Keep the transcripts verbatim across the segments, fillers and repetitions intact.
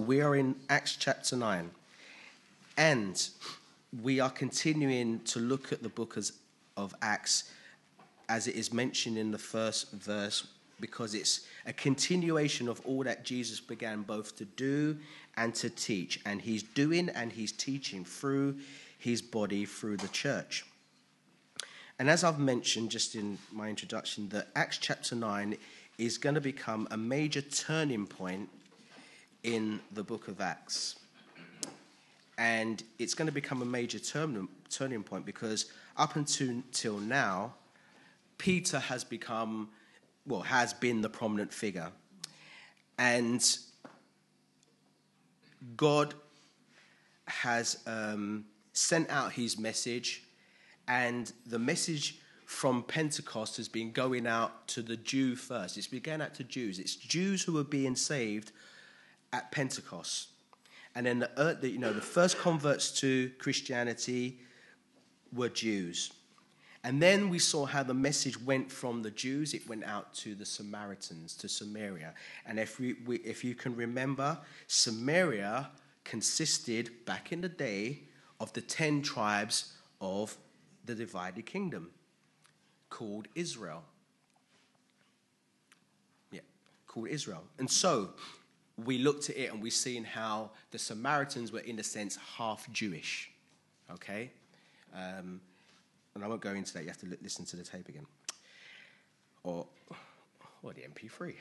we are in Acts chapter nine, and we are continuing to look at the book of Acts as it is mentioned in the first verse, because it's a continuation of all that Jesus began both to do and to teach. And he's doing and he's teaching through his body, through the church. And as I've mentioned just in my introduction, that Acts chapter nine is going to become a major turning point in the book of Acts. And it's going to become a major turn, turning point because up until, until now, Peter has become, well, has been the prominent figure. And God has um, sent out his message, and the message from Pentecost has been going out to the Jew first. It's been going out to Jews. It's Jews who are being saved at Pentecost. And then the, the you know the first converts to Christianity were Jews. And then we saw how the message went from the Jews, it went out to the Samaritans, to Samaria. And if we, we if you can remember, Samaria consisted back in the day of the ten tribes of the divided kingdom called Israel. Yeah, called Israel. And so we looked at it and we've seen how the Samaritans were, in a sense, half Jewish. Okay? Um, and I won't go into that. You have to listen to the tape again. Or, or the M P three.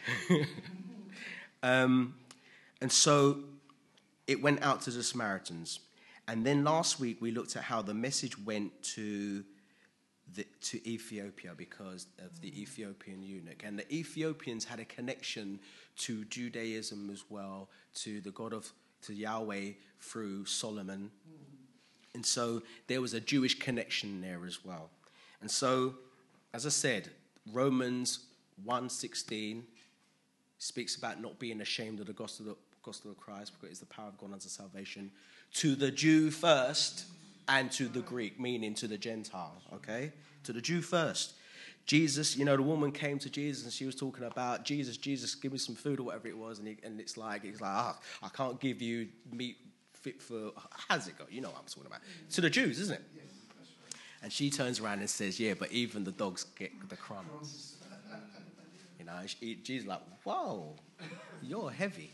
um, and so it went out to the Samaritans. And then last week we looked at how the message went to the, to Ethiopia because of the Ethiopian eunuch. And the Ethiopians had a connection to Judaism as well, to the God of, to Yahweh through Solomon. And so there was a Jewish connection there as well. And so, as I said, Romans one sixteen speaks about not being ashamed of the gospel of, gospel of Christ, because it is the power of God unto salvation to the Jew first and to the Greek, meaning to the Gentile, okay? To the Jew first. Jesus, you know, the woman came to Jesus and she was talking about, Jesus, Jesus, give me some food or whatever it was. And, he, and it's like, it's like, ah, I can't give you meat fit for, how's it go? You know what I'm talking about. To the Jews, isn't it? And she turns around and says, yeah, but even the dogs get the crumbs. You know, she, Jesus is like, whoa, you're heavy.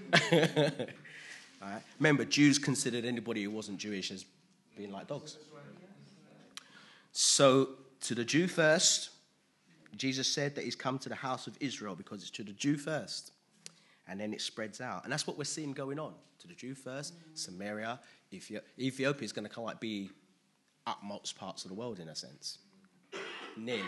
All right. Remember, Jews considered anybody who wasn't Jewish as being like dogs. So, to the Jew first, Jesus said that he's come to the house of Israel because it's to the Jew first. And then it spreads out. And that's what we're seeing going on. To the Jew first, Samaria, Ethiopia. Ethiopia is going to kind of like be utmost parts of the world in a sense. Nearly.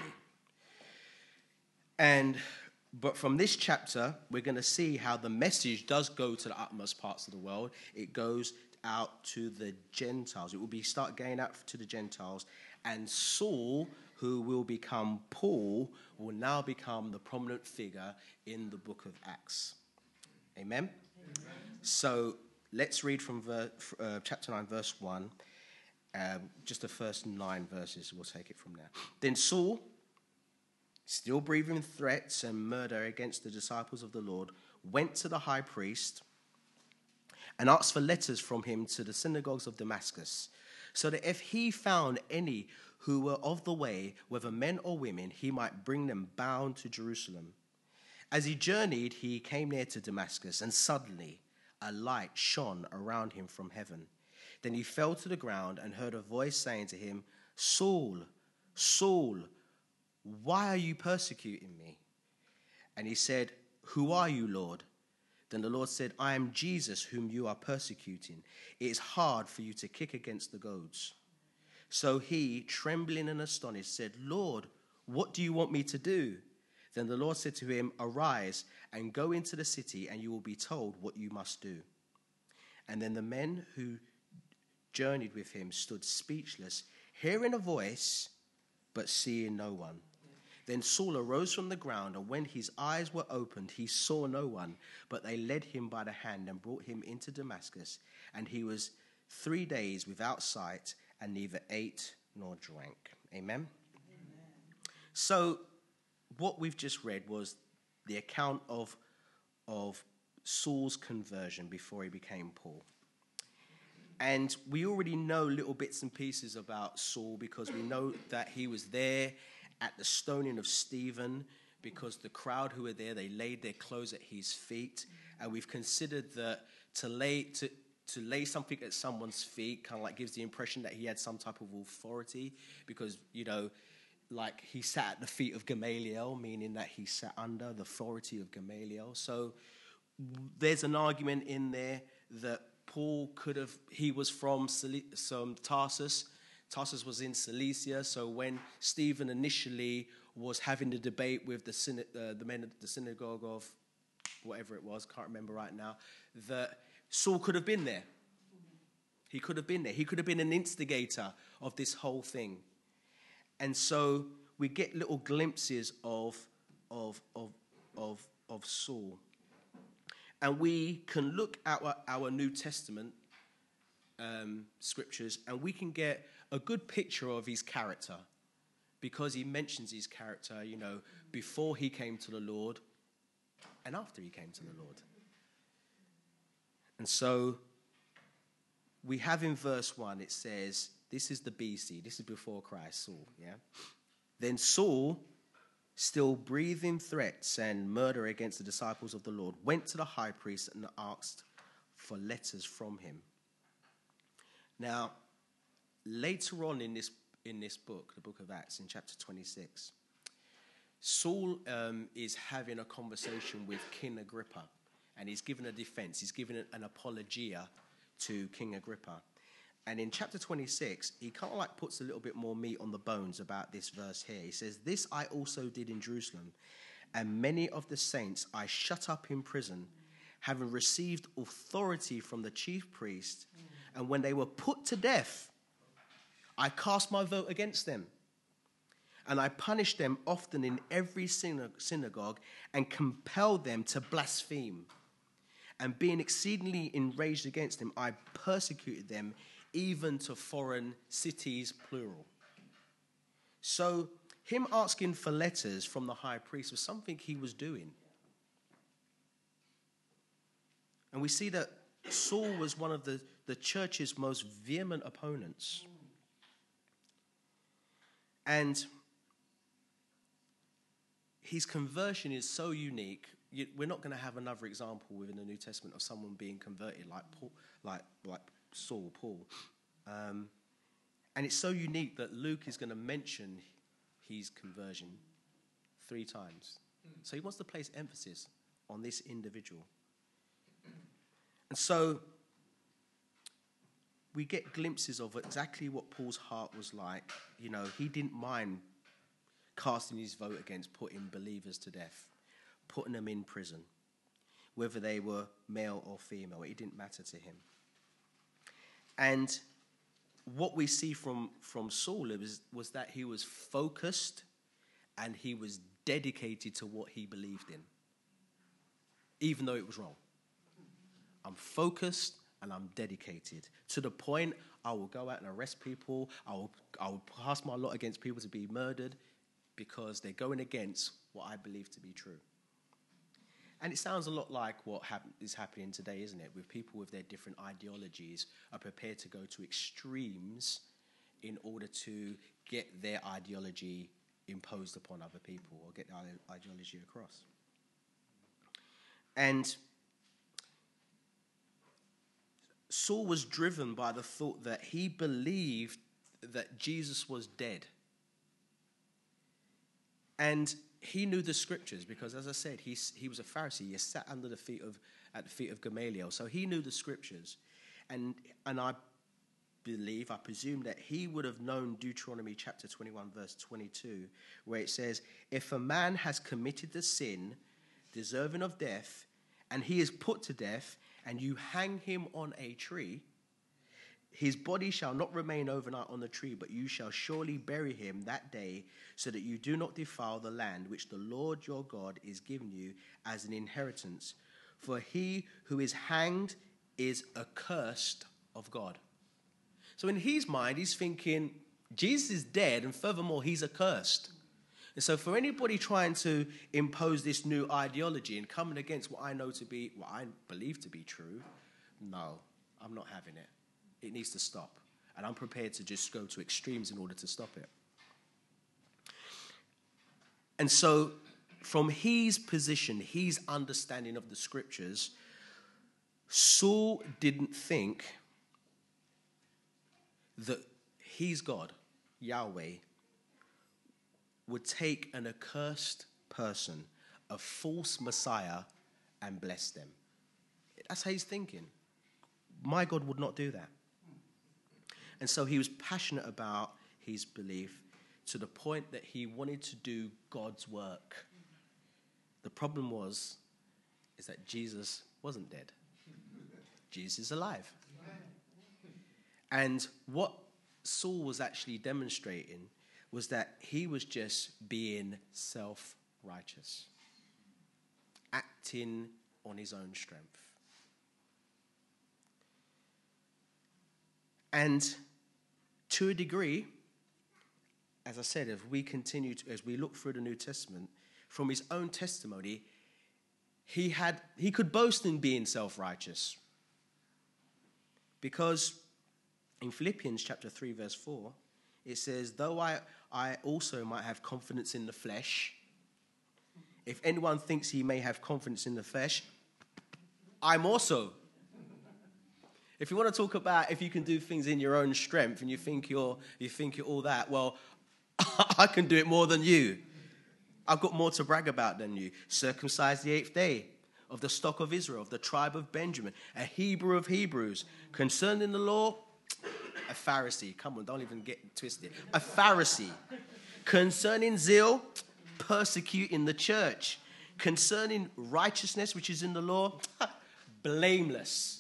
And, but from this chapter, we're going to see how the message does go to the utmost parts of the world. It goes out to the Gentiles. It will be start going out to the Gentiles. And Saul, who will become Paul, will now become the prominent figure in the book of Acts. Amen? Amen. So let's read from ver- uh, chapter nine, verse one. Um, just the first nine verses. We'll take it from there. Then Saul, still breathing threats and murder against the disciples of the Lord, went to the high priest and asked for letters from him to the synagogues of Damascus, so that if he found any who were of the way, whether men or women, he might bring them bound to Jerusalem. As he journeyed, he came near to Damascus, and suddenly a light shone around him from heaven. Then he fell to the ground and heard a voice saying to him, Saul, Saul, why are you persecuting me? And he said, who are you, Lord? Then the Lord said, I am Jesus whom you are persecuting. It is hard for you to kick against the goads. So he, trembling and astonished, said, Lord, what do you want me to do? Then the Lord said to him, arise and go into the city, and you will be told what you must do. And then the men who journeyed with him stood speechless, hearing a voice, but seeing no one. Then Saul arose from the ground, and when his eyes were opened, he saw no one, but they led him by the hand and brought him into Damascus. And he was three days without sight, and neither ate nor drank. Amen? Amen. So what we've just read was the account of, of Saul's conversion before he became Paul. And we already know little bits and pieces about Saul because we know that he was there at the stoning of Stephen because the crowd who were there, they laid their clothes at his feet. And we've considered that to lay to, to lay something at someone's feet kind of like gives the impression that he had some type of authority because, you know, like he sat at the feet of Gamaliel, meaning that he sat under the authority of Gamaliel. So there's an argument in there that Paul could have, he was from some Tarsus. Tarsus was in Cilicia. So when Stephen initially was having the debate with the, syna- uh, the men of the synagogue of whatever it was, can't remember right now, that Saul could have been there. He could have been there. He could have been an instigator of this whole thing. And so we get little glimpses of, of, of, of, of Saul. And we can look at our, our New Testament um, scriptures and we can get a good picture of his character because he mentions his character, you know, before he came to the Lord and after he came to the Lord. And so we have in verse one, it says, this is the B C, this is before Christ, Saul, yeah? Then Saul, still breathing threats and murder against the disciples of the Lord, went to the high priest and asked for letters from him. Now, later on in this in this book, the book of Acts, in chapter twenty-six, Saul um, is having a conversation with King Agrippa, and he's given a defense. He's given an apologia to King Agrippa. And in chapter twenty-six, he kind of like puts a little bit more meat on the bones about this verse here. He says, "This I also did in Jerusalem, and many of the saints I shut up in prison, having received authority from the chief priest. And when they were put to death, I cast my vote against them. And I punished them often in every synagogue and compelled them to blaspheme. And being exceedingly enraged against them, I persecuted them even to foreign cities, plural." So him asking for letters from the high priest was something he was doing. And we see that Saul was one of the, the church's most vehement opponents. And his conversion is so unique. You, we're not going to have another example within the New Testament of someone being converted like Paul, like like Saul, Paul. Um, and it's so unique that Luke is going to mention his conversion three times. So he wants to place emphasis on this individual. And so we get glimpses of exactly what Paul's heart was like. You know, he didn't mind casting his vote against putting believers to death, putting them in prison, whether they were male or female. It didn't matter to him. And what we see from, from Saul was, was that he was focused and he was dedicated to what he believed in, even though it was wrong. I'm focused and I'm dedicated to the point I will go out and arrest people. I will, I will pass my lot against people to be murdered because they're going against what I believe to be true. And it sounds a lot like what happen- is happening today, isn't it? With people with their different ideologies are prepared to go to extremes in order to get their ideology imposed upon other people or get their ideology across. And Saul was driven by the thought that he believed that Jesus was dead. And he knew the scriptures because, as I said, he, he was a Pharisee. He sat under the feet of, at the feet of Gamaliel. So he knew the scriptures. And, and I believe, I presume that he would have known Deuteronomy chapter twenty-one, verse twenty-two, where it says, "If a man has committed a sin deserving of death, and he is put to death, and you hang him on a tree, his body shall not remain overnight on the tree, but you shall surely bury him that day, so that you do not defile the land which the Lord your God is giving you as an inheritance. For he who is hanged is accursed of God." So in his mind, he's thinking, Jesus is dead, and furthermore, he's accursed. And so for anybody trying to impose this new ideology and coming against what I know to be, what I believe to be true, no, I'm not having it. It needs to stop. And I'm prepared to just go to extremes in order to stop it. And so from his position, his understanding of the scriptures, Saul didn't think that his God, Yahweh, would take an accursed person, a false Messiah, and bless them. That's how he's thinking. My God would not do that. And so he was passionate about his belief to the point that he wanted to do God's work. The problem was, is that Jesus wasn't dead. Jesus is alive. And what Saul was actually demonstrating was that he was just being self-righteous, acting on his own strength. And to a degree, as I said, as we continue to, as we look through the New Testament, from his own testimony, he had he could boast in being self-righteous. Because in Philippians chapter three, verse four, it says, though I, I also might have confidence in the flesh, if anyone thinks he may have confidence in the flesh, I'm also. If you want to talk about if you can do things in your own strength and you think you're you think you're all that, well, I can do it more than you. I've got more to brag about than you. Circumcised the eighth day, of the stock of Israel, of the tribe of Benjamin, a Hebrew of Hebrews, concerned in the law, a Pharisee. Come on, don't even get twisted. A Pharisee. Concerning zeal, persecuting the church. Concerning righteousness, which is in the law, blameless.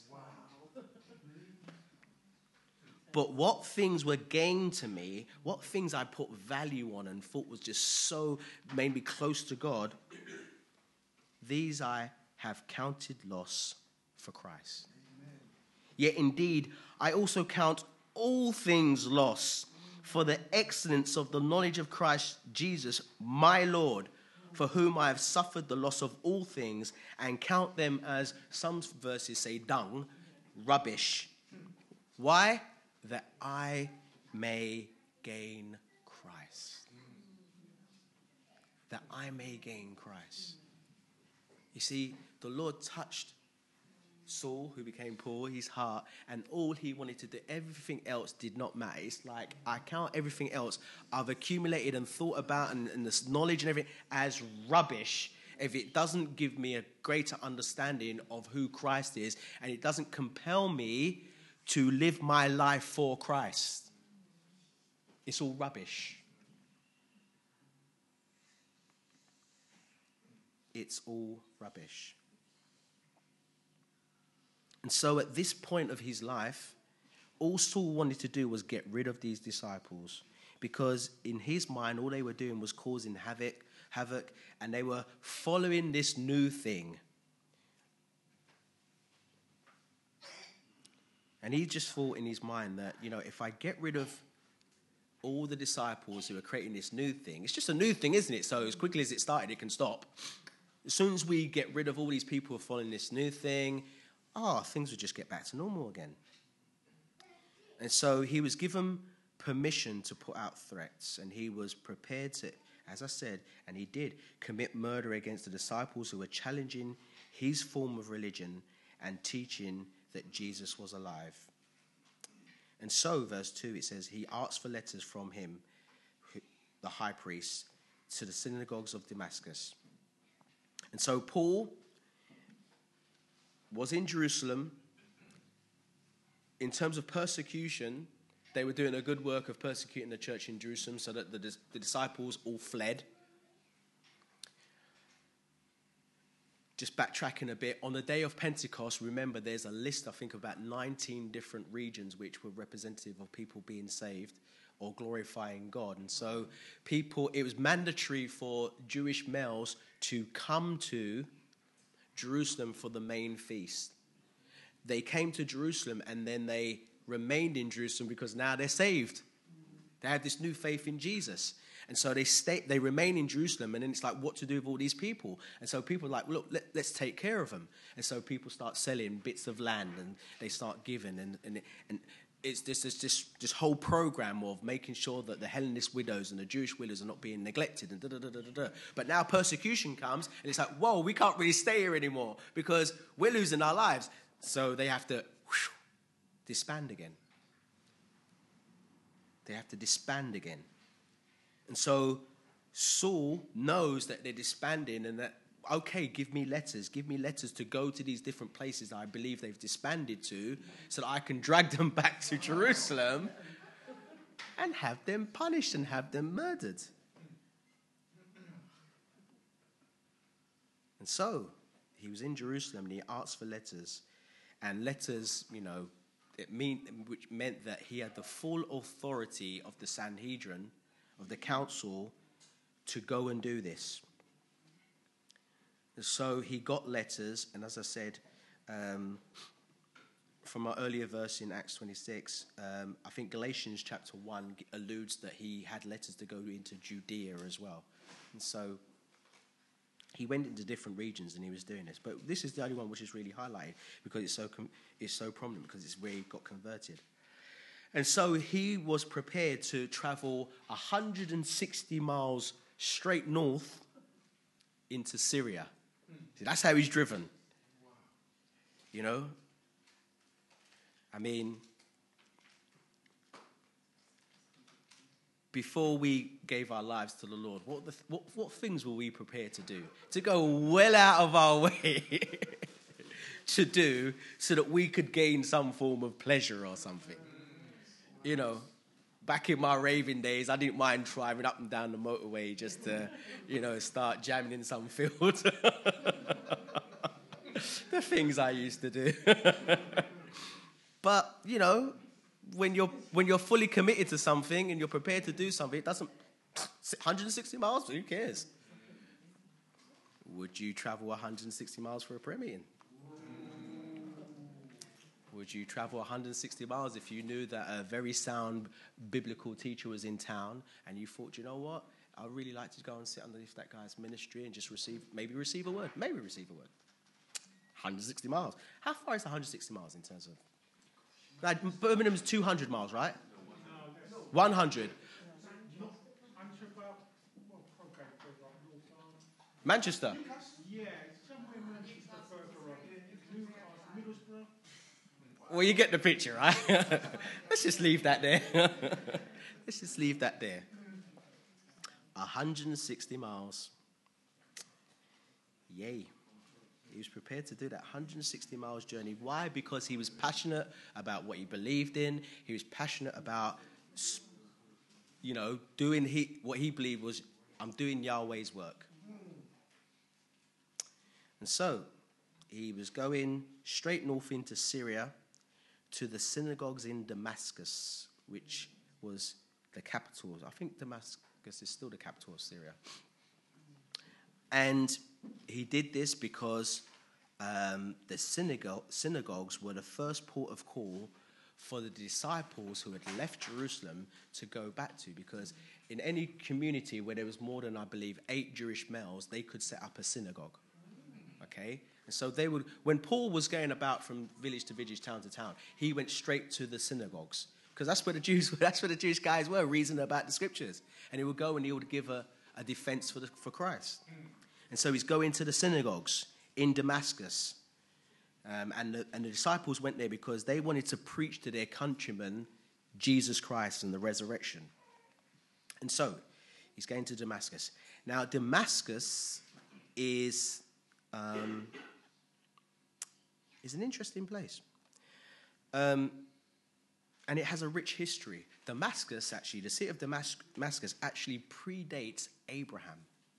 But what things were gained to me, what things I put value on and thought was just so, made me close to God, these I have counted loss for Christ. Amen. Yet indeed, I also count all things loss for the excellence of the knowledge of Christ Jesus, my Lord, for whom I have suffered the loss of all things, and count them as, some verses say, dung, rubbish. Why? That I may gain Christ. That I may gain Christ. You see, the Lord touched Saul, who became Paul, his heart, and all he wanted to do, everything else did not matter. It's like, I count everything else I've accumulated and thought about and, and this knowledge and everything as rubbish if it doesn't give me a greater understanding of who Christ is, and it doesn't compel me to live my life for Christ. It's all rubbish. It's all rubbish. And so at this point of his life, all Saul wanted to do was get rid of these disciples, because in his mind, all they were doing was causing havoc, havoc, and they were following this new thing. And he just thought in his mind that, you know, if I get rid of all the disciples who are creating this new thing, it's just a new thing, isn't it? So as quickly as it started, it can stop. As soon as we get rid of all these people who are following this new thing, oh, things would just get back to normal again. And so he was given permission to put out threats, and he was prepared to, as I said, and he did, commit murder against the disciples who were challenging his form of religion and teaching that Jesus was alive. And so, verse two, it says, he asked for letters from him, the high priest, to the synagogues of Damascus. And so Paul was in Jerusalem. In terms of persecution, they were doing a good work of persecuting the church in Jerusalem, so that the, the disciples all fled. Just backtracking a bit, on the day of Pentecost, remember there's a list, I think, of about nineteen different regions which were representative of people being saved or glorifying God. And so people, it was mandatory for Jewish males to come to Jerusalem for the main feast. They came to Jerusalem and then they remained in Jerusalem because now they're saved. They have this new faith in Jesus. And so they stay, they remain in Jerusalem, and then it's like, what to do with all these people? And so people are like, look, let, let's take care of them. And so people start selling bits of land, and they start giving, and and, and it's this this this this whole program of making sure that the Hellenist widows and the Jewish widows are not being neglected, and da da da da da. But now persecution comes, and it's like, whoa, we can't really stay here anymore because we're losing our lives. So they have to whoosh, disband again. They have to disband again. And so Saul knows that they're disbanding and that, okay, give me letters. Give me letters to go to these different places that I believe they've disbanded to so that I can drag them back to Jerusalem and have them punished and have them murdered. And so he was in Jerusalem and he asked for letters. And letters, you know, it mean, which meant that he had the full authority of the Sanhedrin, of the council, to go and do this. And so he got letters, and as I said, um, from our earlier verse in Acts twenty-six, um, I think Galatians chapter one alludes that he had letters to go into Judea as well. And so he went into different regions and he was doing this. But this is the only one which is really highlighted because it's so com- it's so prominent, because it's where he got converted. And so he was prepared to travel one hundred sixty miles straight north into Syria. See, that's how he's driven. You know? I mean, before we gave our lives to the Lord, what, the, what, what things were we prepared to do? To go well out of our way to do so that we could gain some form of pleasure or something. You know, back in my raving days, I didn't mind driving up and down the motorway just to, you know, start jamming in some field. The things I used to do. But, you know, when you're when you're fully committed to something and you're prepared to do something, it doesn't... one hundred sixty miles, who cares? Would you travel one hundred sixty miles for a prayer meeting? Would you travel one hundred sixty miles if you knew that a very sound biblical teacher was in town and you thought, you know what, I'd really like to go and sit underneath that guy's ministry and just receive, maybe receive a word, maybe receive a word. one hundred sixty miles. How far is one hundred sixty miles in terms of... Like, Birmingham's two hundred miles, right? one hundred. Manchester? Yeah, somewhere Manchester further on. Newcastle, Middlesbrough. Well, you get the picture, right? Let's just leave that there. Let's just leave that there. one hundred sixty miles. Yay. He was prepared to do that one hundred sixty miles journey. Why? Because he was passionate about what he believed in. He was passionate about, you know, doing he, what he believed was, I'm doing Yahweh's work. And so he was going straight north into Syria to the synagogues in Damascus, which was the capital. I think Damascus is still the capital of Syria. And he did this because um, the synagogue, synagogues were the first port of call for the disciples who had left Jerusalem to go back to. Because in any community where there was more than, I believe, eight Jewish males, they could set up a synagogue. Okay? And so they would, when Paul was going about from village to village, town to town, he went straight to the synagogues. Because that's where the Jews, that's where the Jewish guys were, reasoning about the scriptures. And he would go and he would give a, a defense for the, for Christ. And so he's going to the synagogues in Damascus. Um, and, the, and the disciples went there because they wanted to preach to their countrymen Jesus Christ and the resurrection. And so he's going to Damascus. Now, Damascus is, um, is an interesting place. Um, and it has a rich history. Damascus, actually, the city of Damascus actually predates Abraham.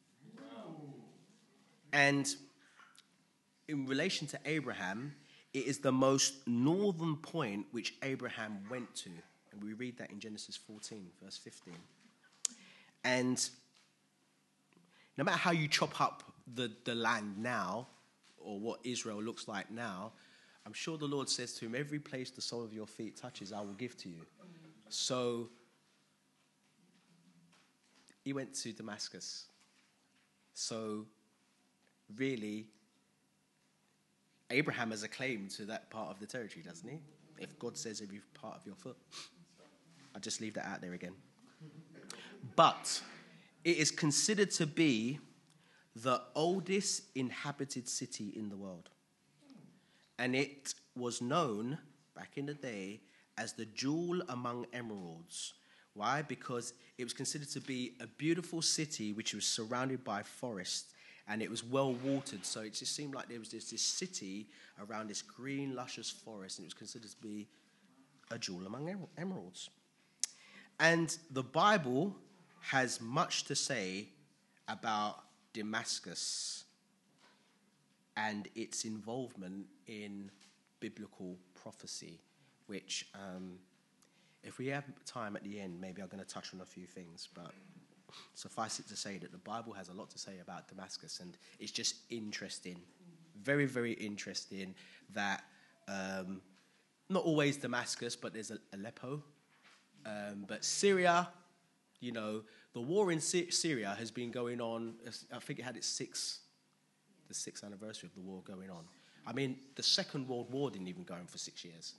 And in relation to Abraham, it is the most northern point which Abraham went to. And we read that in Genesis fourteen, verse fifteen. And no matter how you chop up the, the land now, or what Israel looks like now, I'm sure the Lord says to him, every place the sole of your feet touches, I will give to you. So he went to Damascus. So, really, Abraham has a claim to that part of the territory, doesn't he? If God says every part of your foot. I'll just leave that out there again. But it is considered to be the oldest inhabited city in the world. And it was known back in the day as the jewel among emeralds. Why? Because it was considered to be a beautiful city which was surrounded by forests, and it was well watered. So it just seemed like there was this, this city around this green, luscious forest, and it was considered to be a jewel among em- emeralds. And the Bible has much to say about Damascus and its involvement in biblical prophecy, which, um, if we have time at the end, maybe I'm going to touch on a few things, but suffice it to say that the Bible has a lot to say about Damascus, and it's just interesting, very, very interesting that um, not always Damascus, but there's Aleppo, um, but Syria, you know, the war in Sy- Syria has been going on. I think it had its sixth, the sixth anniversary of the war going on. I mean, the Second World War didn't even go on for six years.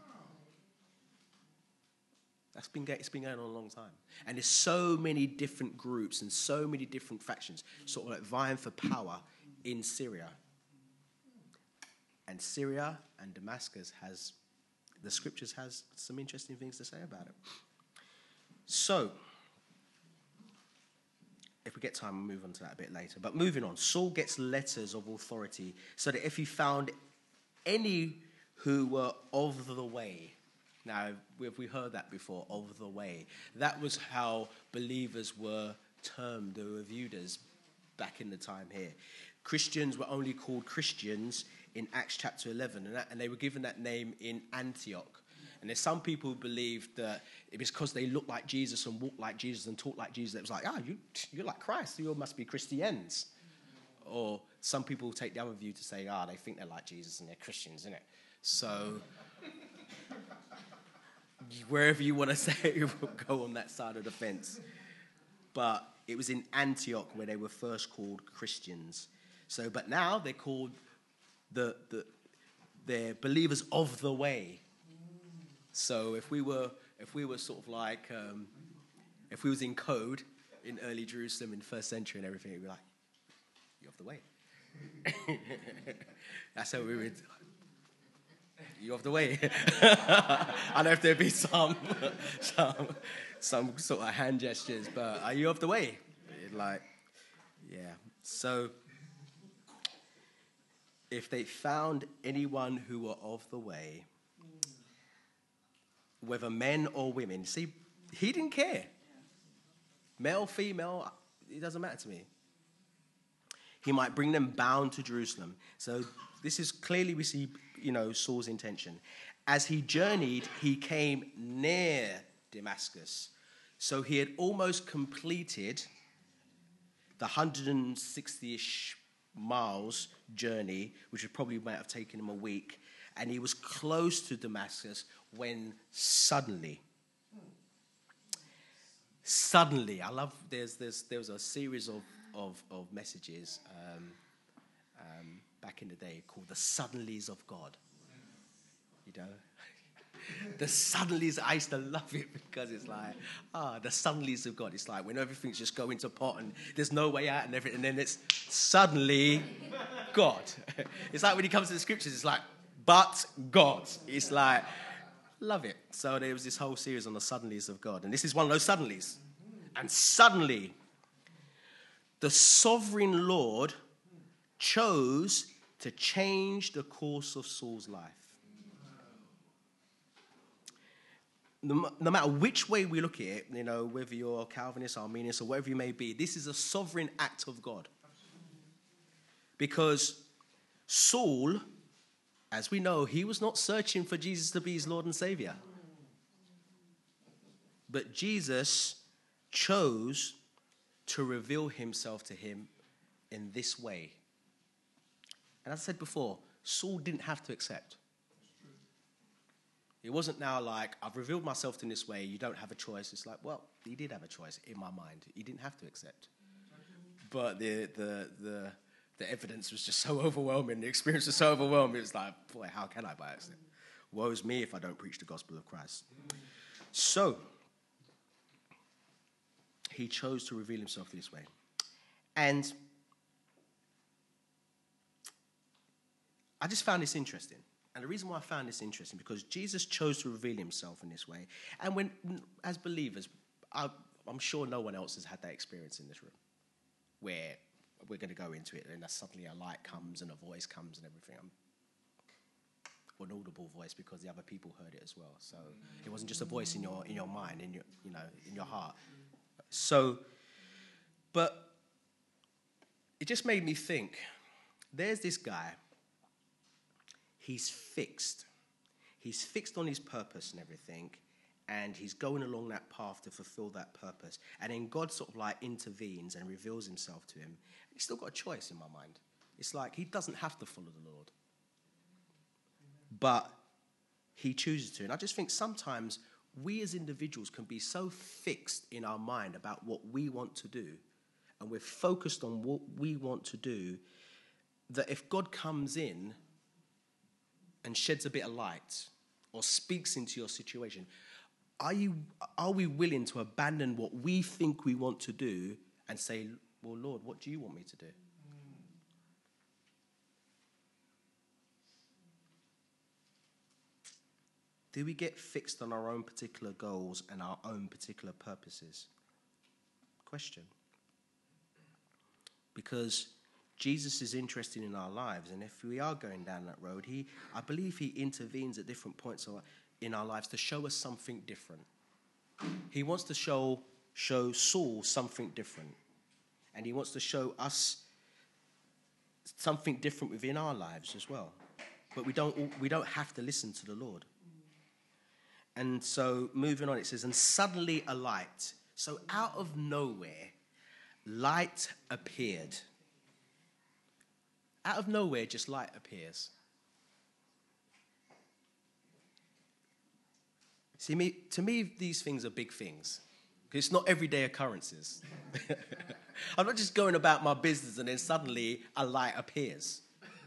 That's been it's been going on a long time, and there's so many different groups and so many different factions, sort of like vying for power in Syria. And Syria and Damascus has, the scriptures has some interesting things to say about it. So, if we get time, we'll move on to that a bit later. But moving on, Saul gets letters of authority so that if he found any who were of the way. Now, have we heard that before, of the way? That was how believers were termed, they were viewed as back in the time here. Christians were only called Christians in Acts chapter eleven, and, that, and they were given that name in Antioch. And there's some people who believed that it was because they looked like Jesus and walked like Jesus and talked like Jesus. It was like, ah, you, you're like Christ. You all must be Christians. Or some people take the other view to say, ah, they think they're like Jesus and they're Christians, isn't it? So wherever you want to say, go on that side of the fence. But it was in Antioch where they were first called Christians. So, but now they're called the the they're believers of the way. So if we were if we were sort of like um, if we was in code in early Jerusalem in the first century and everything, we'd be like, you're off the way. That's how we would. You off the way. I don't know if there'd be some, some, some sort of hand gestures, but are you off the way? Like, yeah. So, if they found anyone who were of the way, whether men or women, see, he didn't care. Male, female, it doesn't matter to me. He might bring them bound to Jerusalem. So this is clearly we see, you know, Saul's intention. As he journeyed, he came near Damascus. So he had almost completed the one hundred sixty-ish miles journey, which would probably might have taken him a week. And he was close to Damascus when suddenly, suddenly, I love, there's, there's, there was a series of Of, of messages um, um, back in the day called the suddenlies of God. You know, the suddenlies. I used to love it because it's like, ah, the suddenlies of God. It's like when everything's just going to pot and there's no way out and everything, and then it's suddenly God. It's like when he comes to the scriptures, it's like, but God. It's like, love it. So there was this whole series on the suddenlies of God, and this is one of those suddenlies. And suddenly, the sovereign Lord chose to change the course of Saul's life. No, no matter which way we look at it, you know, whether you're Calvinist, Arminian, or whatever you may be, this is a sovereign act of God. Because Saul, as we know, he was not searching for Jesus to be his Lord and Savior. But Jesus chose to reveal himself to him in this way. And as I said before, Saul didn't have to accept. It wasn't now like, I've revealed myself in this way, you don't have a choice. It's like, well, he did have a choice in my mind. He didn't have to accept. But the the the the evidence was just so overwhelming. The experience was so overwhelming. It's like, boy, how can I by accident? Woe is me if I don't preach the gospel of Christ. So, he chose to reveal himself this way. And I just found this interesting. And the reason why I found this interesting, because Jesus chose to reveal himself in this way. And when, as believers, I, I'm sure no one else has had that experience in this room, where we're going to go into it and suddenly a light comes and a voice comes and everything. I'm, an audible voice, because the other people heard it as well. So it wasn't just a voice in your in your mind, in your you know in your heart. So, but it just made me think. There's this guy. He's fixed. He's fixed on his purpose and everything, and he's going along that path to fulfill that purpose. And then God sort of like intervenes and reveals himself to him. He's still got a choice in my mind. It's like he doesn't have to follow the Lord, but he chooses to. And I just think sometimes we as individuals can be so fixed in our mind about what we want to do, and we're focused on what we want to do, that if God comes in and sheds a bit of light or speaks into your situation, are you are we willing to abandon what we think we want to do and say, well, Lord, what do you want me to do? Do we get fixed on our own particular goals and our own particular purposes? Question. Because Jesus is interested in our lives, and if we are going down that road, he, I believe he intervenes at different points in our lives to show us something different. He wants to show, show Saul something different, and he wants to show us something different within our lives as well. But we don't, we don't have to listen to the Lord. And so, moving on, it says, and suddenly a light. So out of nowhere, light appeared. Out of nowhere, just light appears. See, me, to me, these things are big things. Because it's not everyday occurrences. I'm not just going about my business and then suddenly a light appears.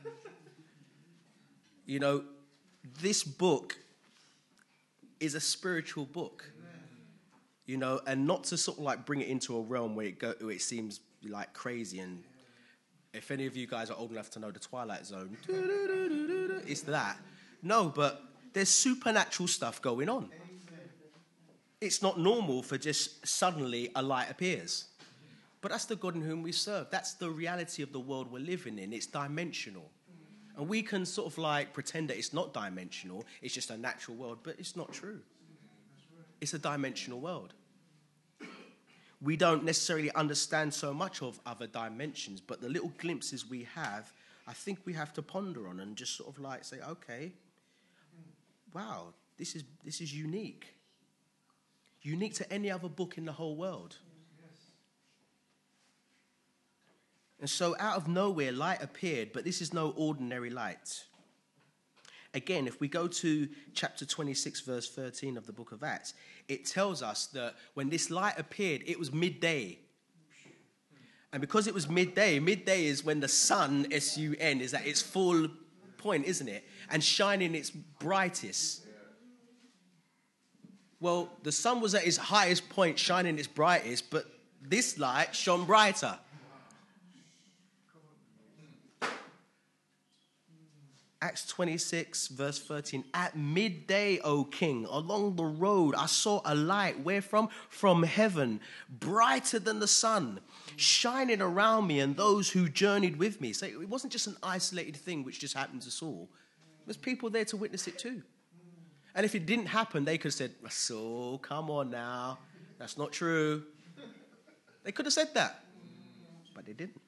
You know, this book is a spiritual book. You know, and not to sort of like bring it into a realm where it, go, where it seems like crazy. And if any of you guys are old enough to know the Twilight Zone, it's that. No, but there's supernatural stuff going on. It's not normal for just suddenly a light appears. But that's the God in whom we serve. That's the reality of the world we're living in. It's dimensional. And we can sort of like pretend that it's not dimensional, it's just a natural world, but it's not true. It's a dimensional world. We don't necessarily understand so much of other dimensions, but the little glimpses we have, I think we have to ponder on and just sort of like say, okay, wow, this is this is unique. Unique to any other book in the whole world. And so out of nowhere, light appeared, but this is no ordinary light. Again, if we go to chapter twenty-six, verse thirteen of the book of Acts, it tells us that when this light appeared, it was midday. And because it was midday, midday is when the sun, S U N, is at its full point, isn't it? And shining its brightest. Well, the sun was at its highest point, shining its brightest, but this light shone brighter. Acts twenty-six, verse thirteen. At midday, O king, along the road, I saw a light. Where from? From heaven, brighter than the sun, shining around me and those who journeyed with me. So it wasn't just an isolated thing which just happened to Saul. There's people there to witness it too. And if it didn't happen, they could have said, Saul, come on now. That's not true. They could have said that. But they didn't.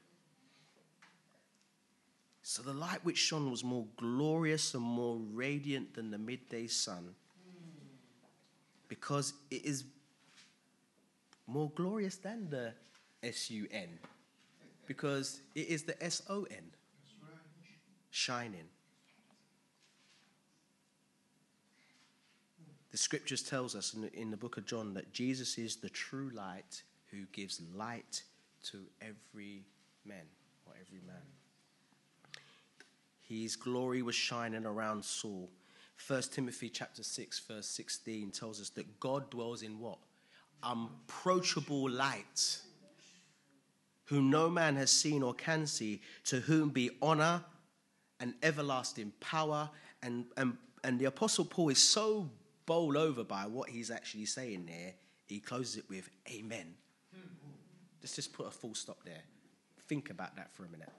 So the light which shone was more glorious and more radiant than the midday sun, because it is more glorious than the S U N, because it is the S O N, shining. The scriptures tells us in the, in the book of John that Jesus is the true light who gives light to every man or every man. His glory was shining around Saul. First Timothy chapter six, verse sixteen tells us that God dwells in what? Unapproachable light, whom no man has seen or can see, to whom be honor and everlasting power. And, and, and the Apostle Paul is so bowled over by what he's actually saying there, he closes it with amen. Let's just put a full stop there. Think about that for a minute.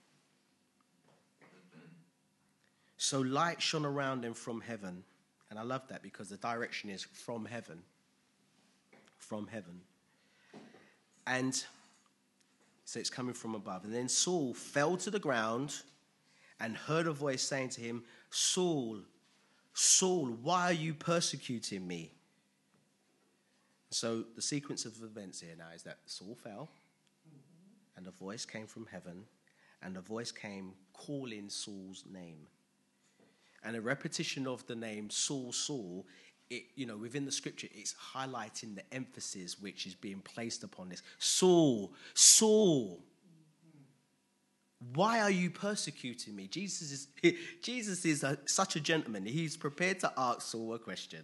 So light shone around him from heaven. And I love that because the direction is from heaven. From heaven. And so it's coming from above. And then Saul fell to the ground and heard a voice saying to him, Saul, Saul, why are you persecuting me? So the sequence of events here now is that Saul fell, and a voice came from heaven, and a voice came calling Saul's name. And a repetition of the name Saul, Saul, it, you know, within the scripture, it's highlighting the emphasis which is being placed upon this. Saul, Saul, why are you persecuting me? Jesus is, Jesus is a, such a gentleman. He's prepared to ask Saul a question.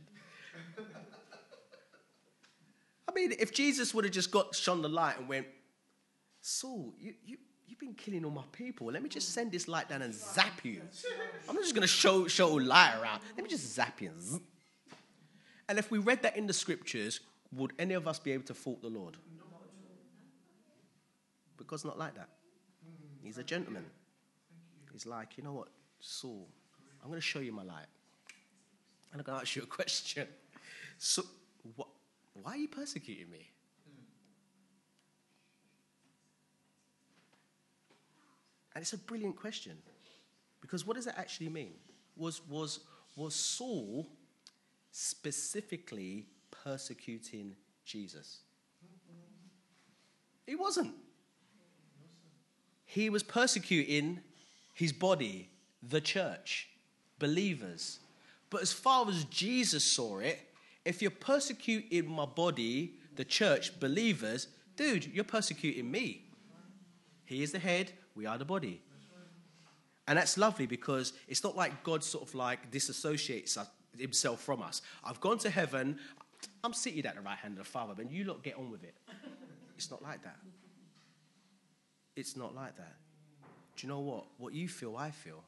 I mean, if Jesus would have just got shone the light and went, Saul, you, you, you've been killing all my people. Let me just send this light down and zap you. I'm not just going to show show light around. Let me just zap you. And if we read that in the scriptures, would any of us be able to fault the Lord? But God's not like that. He's a gentleman. He's like, you know what, Saul, I'm going to show you my light. And I'm going to ask you a question. So, what? Why are you persecuting me? And it's a brilliant question. Because what does it actually mean? Was, was, was Saul specifically persecuting Jesus? He wasn't. He was persecuting his body, the church, believers. But as far as Jesus saw it, if you're persecuting my body, the church, believers, dude, you're persecuting me. He is the head, we are the body. And that's lovely because it's not like God sort of like disassociates himself from us. I've gone to heaven, I'm seated at the right hand of the Father, but you lot get on with it. It's not like that. It's not like that. Do you know what? What you feel, I feel.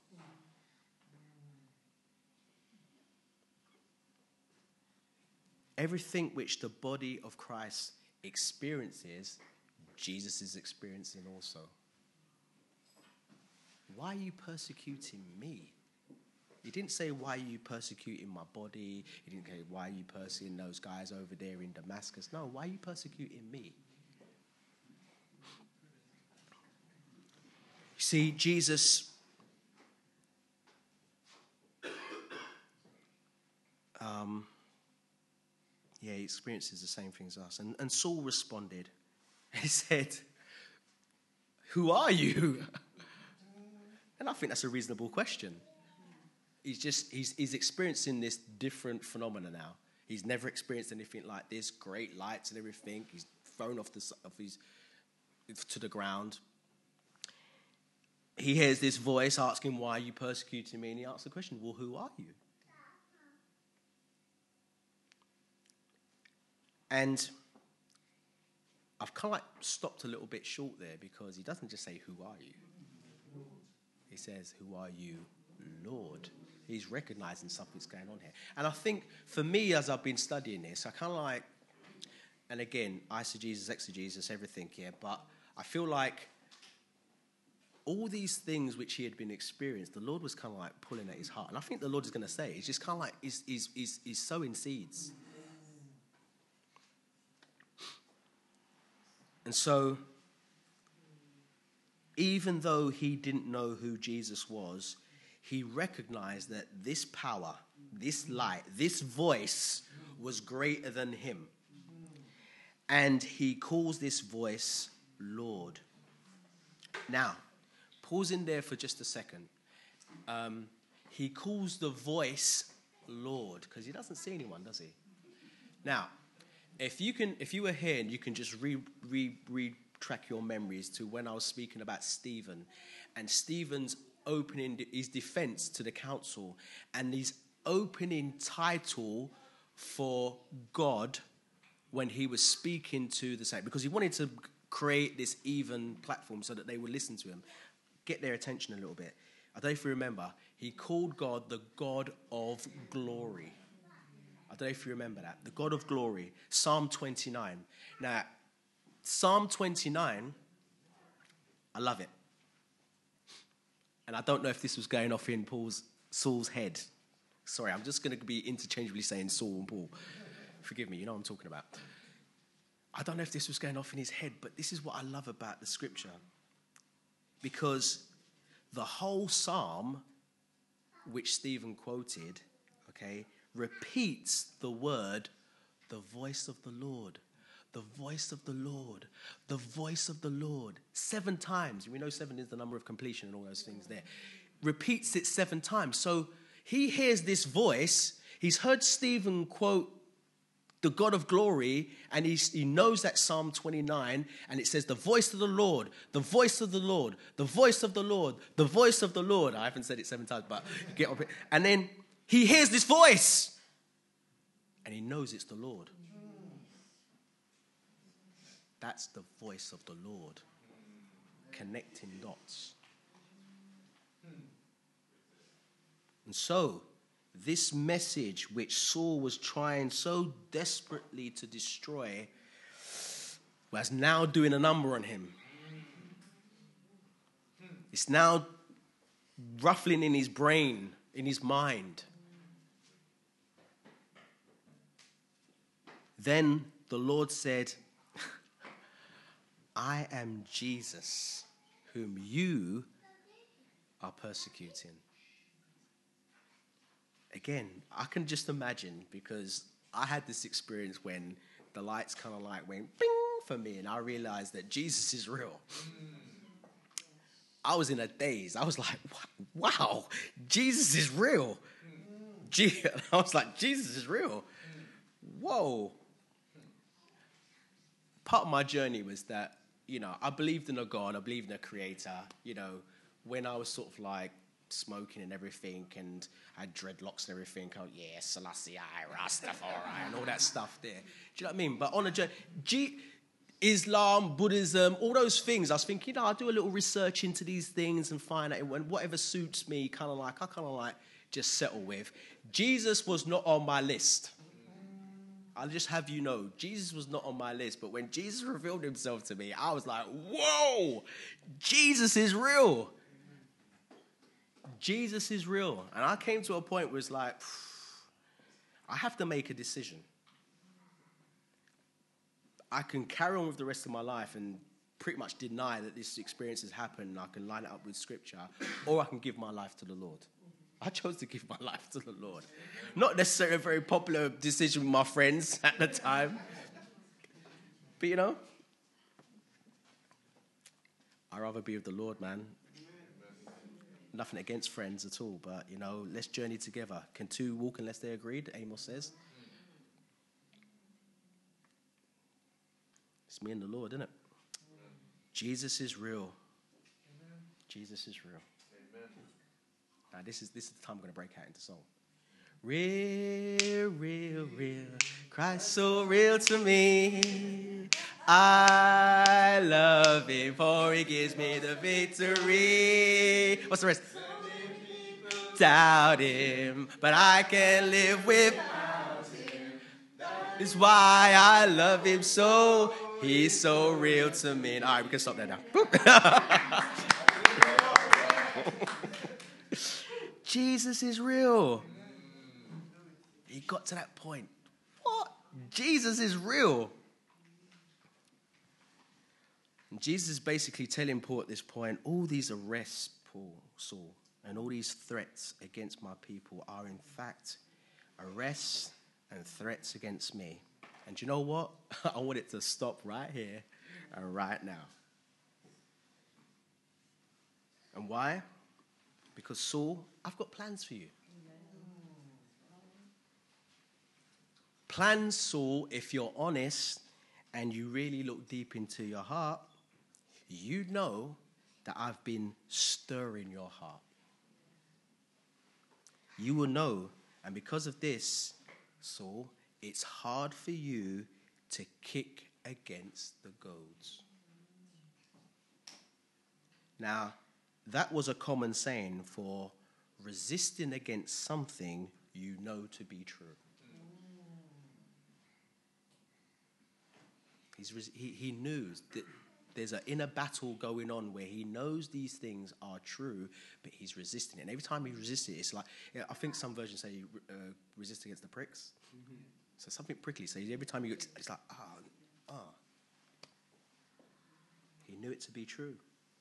Everything which the body of Christ experiences, Jesus is experiencing also. Why are you persecuting me? He didn't say, why are you persecuting my body? He didn't say, why are you persecuting those guys over there in Damascus? No, why are you persecuting me? You see, Jesus um, yeah, he experiences the same things as us. And, and Saul responded. He said, who are you? And I think that's a reasonable question. He's just, he's, he's experiencing this different phenomena now. He's never experienced anything like this, great lights and everything. He's thrown off, the, off his, to the ground. He hears this voice asking, why are you persecuting me? And he asks the question, well, who are you? And I've kind of like stopped a little bit short there because he doesn't just say, who are you? He says, who are you, Lord? He's recognizing something's going on here. And I think for me, as I've been studying this, I kind of like, and again, eisegesis, exegesis, everything here, but I feel like all these things which he had been experienced, the Lord was kind of like pulling at his heart. And I think the Lord is going to say, he's just kind of like, he's, he's, he's, he's sowing seeds. And so, even though he didn't know who Jesus was, he recognized that this power, this light, this voice was greater than him. And he calls this voice Lord. Now, pause in there for just a second. Um, he calls the voice Lord, because he doesn't see anyone, does he? Now, if you can, if you were here and you can just re, re, re track your memories to when I was speaking about Stephen, and Stephen's opening his defense to the council, and his opening title for God when he was speaking to the saints, because he wanted to create this even platform so that they would listen to him, get their attention a little bit. I don't know if you remember, he called God the God of glory. I don't know if you remember that. The God of glory, Psalm twenty-nine. Now, Psalm twenty-nine, I love it. And I don't know if this was going off in Paul's Saul's head. Sorry, I'm just going to be interchangeably saying Saul and Paul. Forgive me, you know what I'm talking about. I don't know if this was going off in his head, but this is what I love about the scripture. Because the whole psalm, which Stephen quoted, okay, repeats the word, the voice of the Lord, the voice of the Lord, the voice of the Lord, seven times. We know seven is the number of completion and all those things there. Repeats it seven times. So he hears this voice. He's heard Stephen quote the God of glory, and he's, he knows that Psalm twenty-nine, and it says, the voice of the Lord, the voice of the Lord, the voice of the Lord, the voice of the Lord. I haven't said it seven times, but you get up it. And then he hears this voice, and he knows it's the Lord. That's the voice of the Lord, connecting dots. And so, this message which Saul was trying so desperately to destroy was now doing a number on him. It's now ruffling in his brain, in his mind. Then the Lord said, I am Jesus, whom you are persecuting. Again, I can just imagine, because I had this experience when the lights kind of like went bing for me, and I realized that Jesus is real. I was in a daze. I was like, wow, Jesus is real. I was like, Jesus is real. Whoa. Part of my journey was that, you know, I believed in a God, I believed in a creator, you know, when I was sort of like smoking and everything, and I had dreadlocks and everything. Oh, yeah, Selassie, Rastafari, and all that stuff there. Do you know what I mean? But on a journey, G- Islam, Buddhism, all those things, I was thinking, you know, I'll do a little research into these things and find out, and whatever suits me, kind of like, I kind of like just settle with. Jesus was not on my list. I'll just have you know, Jesus was not on my list, but when Jesus revealed himself to me, I was like, whoa, Jesus is real. Jesus is real. And I came to a point where it's like, I have to make a decision. I can carry on with the rest of my life and pretty much deny that this experience has happened, and I can line it up with scripture, or I can give my life to the Lord. I chose to give my life to the Lord. Not necessarily a very popular decision with my friends at the time. But, you know, I'd rather be with the Lord, man. Nothing against friends at all, but, you know, let's journey together. Can two walk unless they agreed, Amos says. It's me and the Lord, isn't it? Jesus is real. Jesus is real. Now, this is this is the time I'm going to break out into song. Real, real, real. Christ so real to me. I love him, for he gives me the victory. What's the rest? Doubt him, but I can live without him. It's why I love him so. He's so real to me. All right, we can stop there now. Jesus is real. He got to that point. What? Jesus is real. And Jesus is basically telling Paul at this point, all these arrests, Paul, Saul, and all these threats against my people are in fact arrests and threats against me. And you know what? I want it to stop right here and right now. And why? Because Saul, I've got plans for you. plan, Saul, if you're honest and you really look deep into your heart, you know that I've been stirring your heart. You will know, and because of this, Saul, it's hard for you to kick against the goads. Now, that was a common saying for resisting against something you know to be true. He's, he, he knew that there's an inner battle going on where he knows these things are true, but he's resisting it. And every time he resists it, it's like, yeah, I think some versions say uh, resist against the pricks. Mm-hmm. So something prickly. So every time you go, it's like, ah, oh, ah. Oh. He knew it to be true.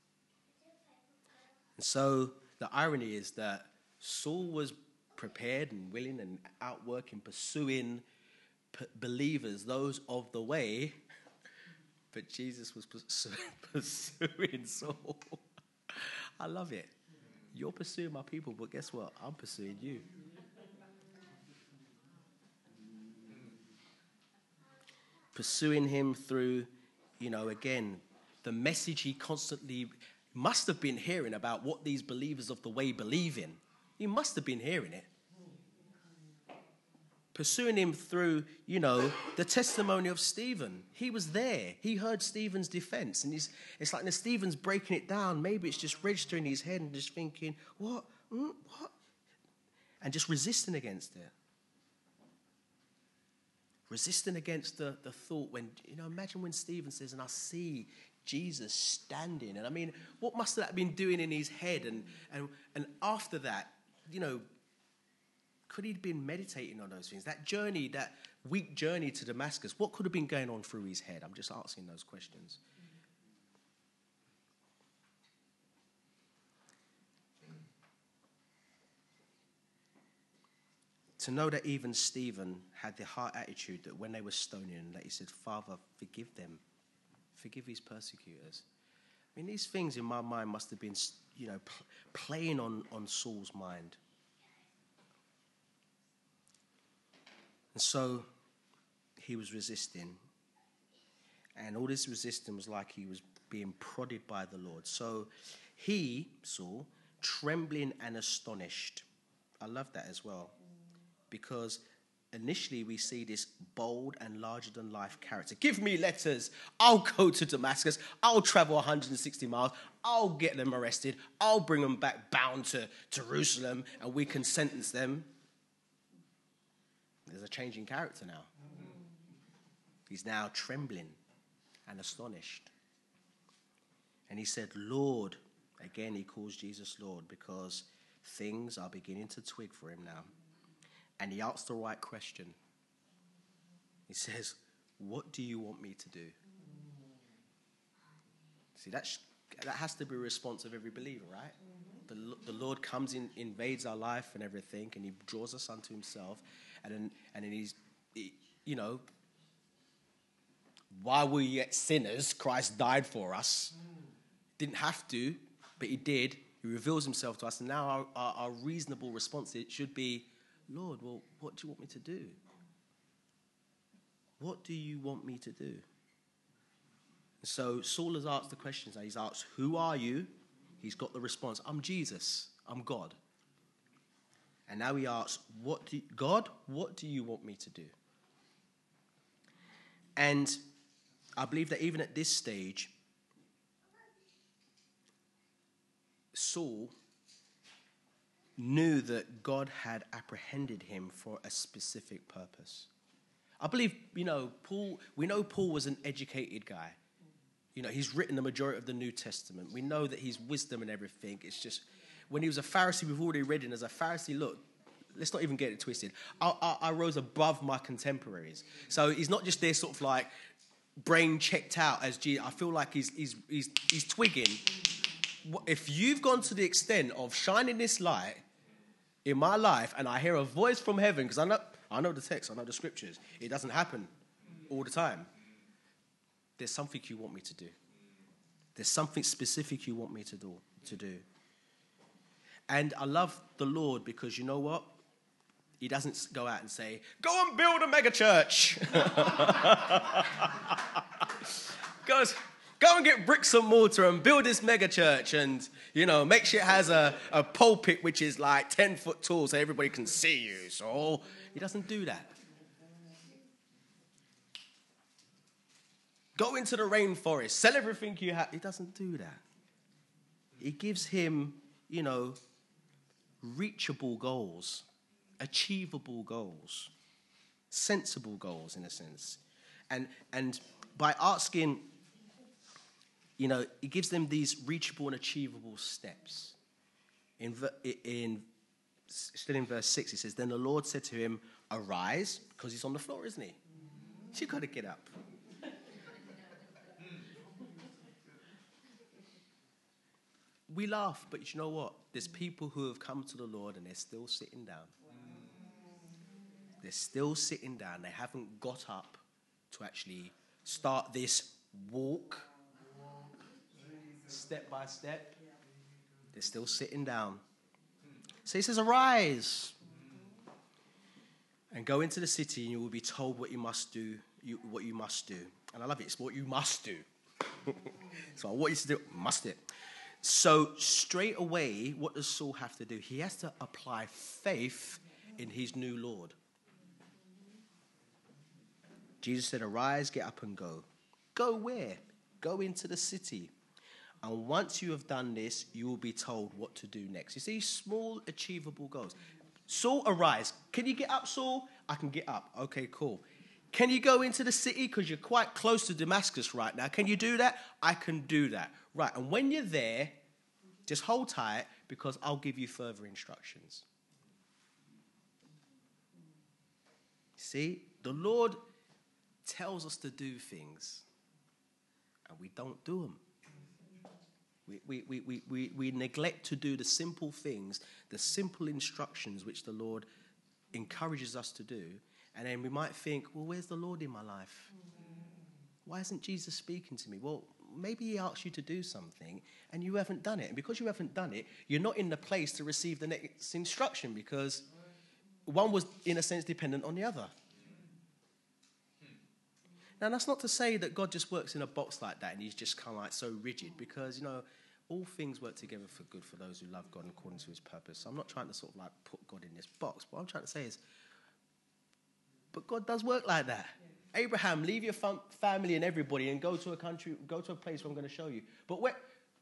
And so the irony is that Saul was prepared and willing and outworking, pursuing p- believers, those of the way, but Jesus was pursuing Saul. I love it. You're pursuing my people, but guess what? I'm pursuing you. Pursuing him through, you know, again, the message he constantly must have been hearing about what these believers of the way believe in. He must have been hearing it. Pursuing him through, you know, the testimony of Stephen. He was there. He heard Stephen's defense. And he's, it's like, now Stephen's breaking it down. Maybe it's just registering in his head and just thinking, what? Mm, what? And just resisting against it. Resisting against the, the thought when, you know, imagine when Stephen says, and I see Jesus standing. And I mean, what must that have been doing in his head? And, and, and after that, you know, could he have been meditating on those things? That journey, that week journey to Damascus, what could have been going on through his head? I'm just asking those questions. To know that even Stephen had the heart attitude that when they were stoning him, that he said, Father, forgive them. Forgive his persecutors. I mean, these things in my mind must have been, you know, pl- playing on, on Saul's mind. And so he was resisting. And all this resistance was like he was being prodded by the Lord. So he, Saul, trembling and astonished. I love that as well. Because initially we see this bold and larger-than-life character. Give me letters. I'll go to Damascus. I'll travel one hundred sixty miles. I'll get them arrested. I'll bring them back bound to Jerusalem, and we can sentence them. There's a change in character now. He's now trembling and astonished. And he said, Lord. Again, he calls Jesus Lord because things are beginning to twig for him now. And he asks the right question. He says, what do you want me to do? See, that's, that has to be a response of every believer, right? The, the Lord comes in, invades our life and everything, and he draws us unto himself. And then, and then he's, he, you know, while we were yet sinners, Christ died for us. Didn't have to, but he did. He reveals himself to us. And now our, our, our reasonable response it should be, Lord, well, what do you want me to do? What do you want me to do? So Saul has asked the questions. He's asked, who are you? He's got the response, I'm Jesus. I'm God. And now he asks, "What do you, God, what do you want me to do?" And I believe that even at this stage, Saul knew that God had apprehended him for a specific purpose. I believe, you know, Paul, we know Paul was an educated guy. You know, he's written the majority of the New Testament. We know that he's wisdom and everything. It's just, when he was a Pharisee, we've already read him as a Pharisee, look, let's not even get it twisted. I, I, I rose above my contemporaries. So he's not just there sort of like brain checked out as G. I feel like he's, he's, he's, he's twigging. If you've gone to the extent of shining this light in my life and I hear a voice from heaven, because I know, I know the text, I know the scriptures, it doesn't happen all the time. There's something you want me to do. There's something specific you want me to do. To do. And I love the Lord because you know what? He doesn't go out and say, go and build a mega church. Goes, go and get bricks and mortar and build this mega church and, you know, make sure it has a, a pulpit which is like ten foot tall so everybody can see you. So he doesn't do that. Go into the rainforest, sell everything you have. He doesn't do that. He gives him, you know, reachable goals, achievable goals, sensible goals in a sense. And and by asking, you know, he gives them these reachable and achievable steps. In, in still in verse six, he says, then the Lord said to him, arise, because he's on the floor, isn't he? You've got to get up. We laugh, but you know what? There's people who have come to the Lord and they're still sitting down. They're still sitting down. They haven't got up to actually start this walk step by step. They're still sitting down. So he says, arise and go into the city and you will be told what you must do, you, what you must do. And I love it. It's what you must do. So I want you to do, must it. So straight away, what does Saul have to do? He has to apply faith in his new Lord. Jesus said, arise, get up and go. Go where? Go into the city. And once you have done this, you will be told what to do next. You see, small, achievable goals. Saul, arise. Can you get up, Saul? I can get up. Okay, cool. Can you go into the city? Because you're quite close to Damascus right now. Can you do that? I can do that. Right, and when you're there, just hold tight because I'll give you further instructions. See, the Lord tells us to do things, and we don't do them. We, we, we, we, we, we neglect to do the simple things, the simple instructions which the Lord encourages us to do, and then we might think, well, where's the Lord in my life? Why isn't Jesus speaking to me? Well, maybe he asks you to do something and you haven't done it. And because you haven't done it, you're not in the place to receive the next instruction because one was, in a sense, dependent on the other. Now, that's not to say that God just works in a box like that and he's just kind of like so rigid because, you know, all things work together for good for those who love God and according to his purpose. So I'm not trying to sort of like put God in this box. What I'm trying to say is, but God does work like that. Abraham, leave your fam- family and everybody and go to a country, go to a place where I'm going to show you. But where?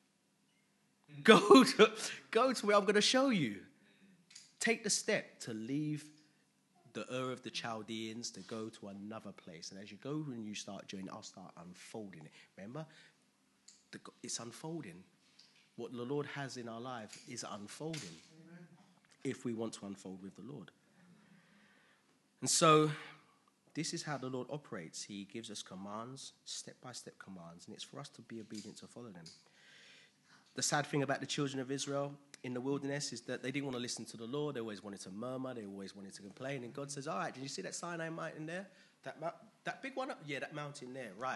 Go to, go to where I'm going to show you. Take the step to leave the Ur of the Chaldeans to go to another place. And as you go and you start doing it, I'll start unfolding it. Remember? The, it's unfolding. What the Lord has in our life is unfolding. Amen. If we want to unfold with the Lord. And so this is how the Lord operates. He gives us commands, step-by-step commands, and it's for us to be obedient to follow them. The sad thing about the children of Israel in the wilderness is that they didn't want to listen to the Lord. They always wanted to murmur. They always wanted to complain. And God says, all right, did you see that Sinai mountain there? That, mount, that big one up? Yeah, that mountain there. Right.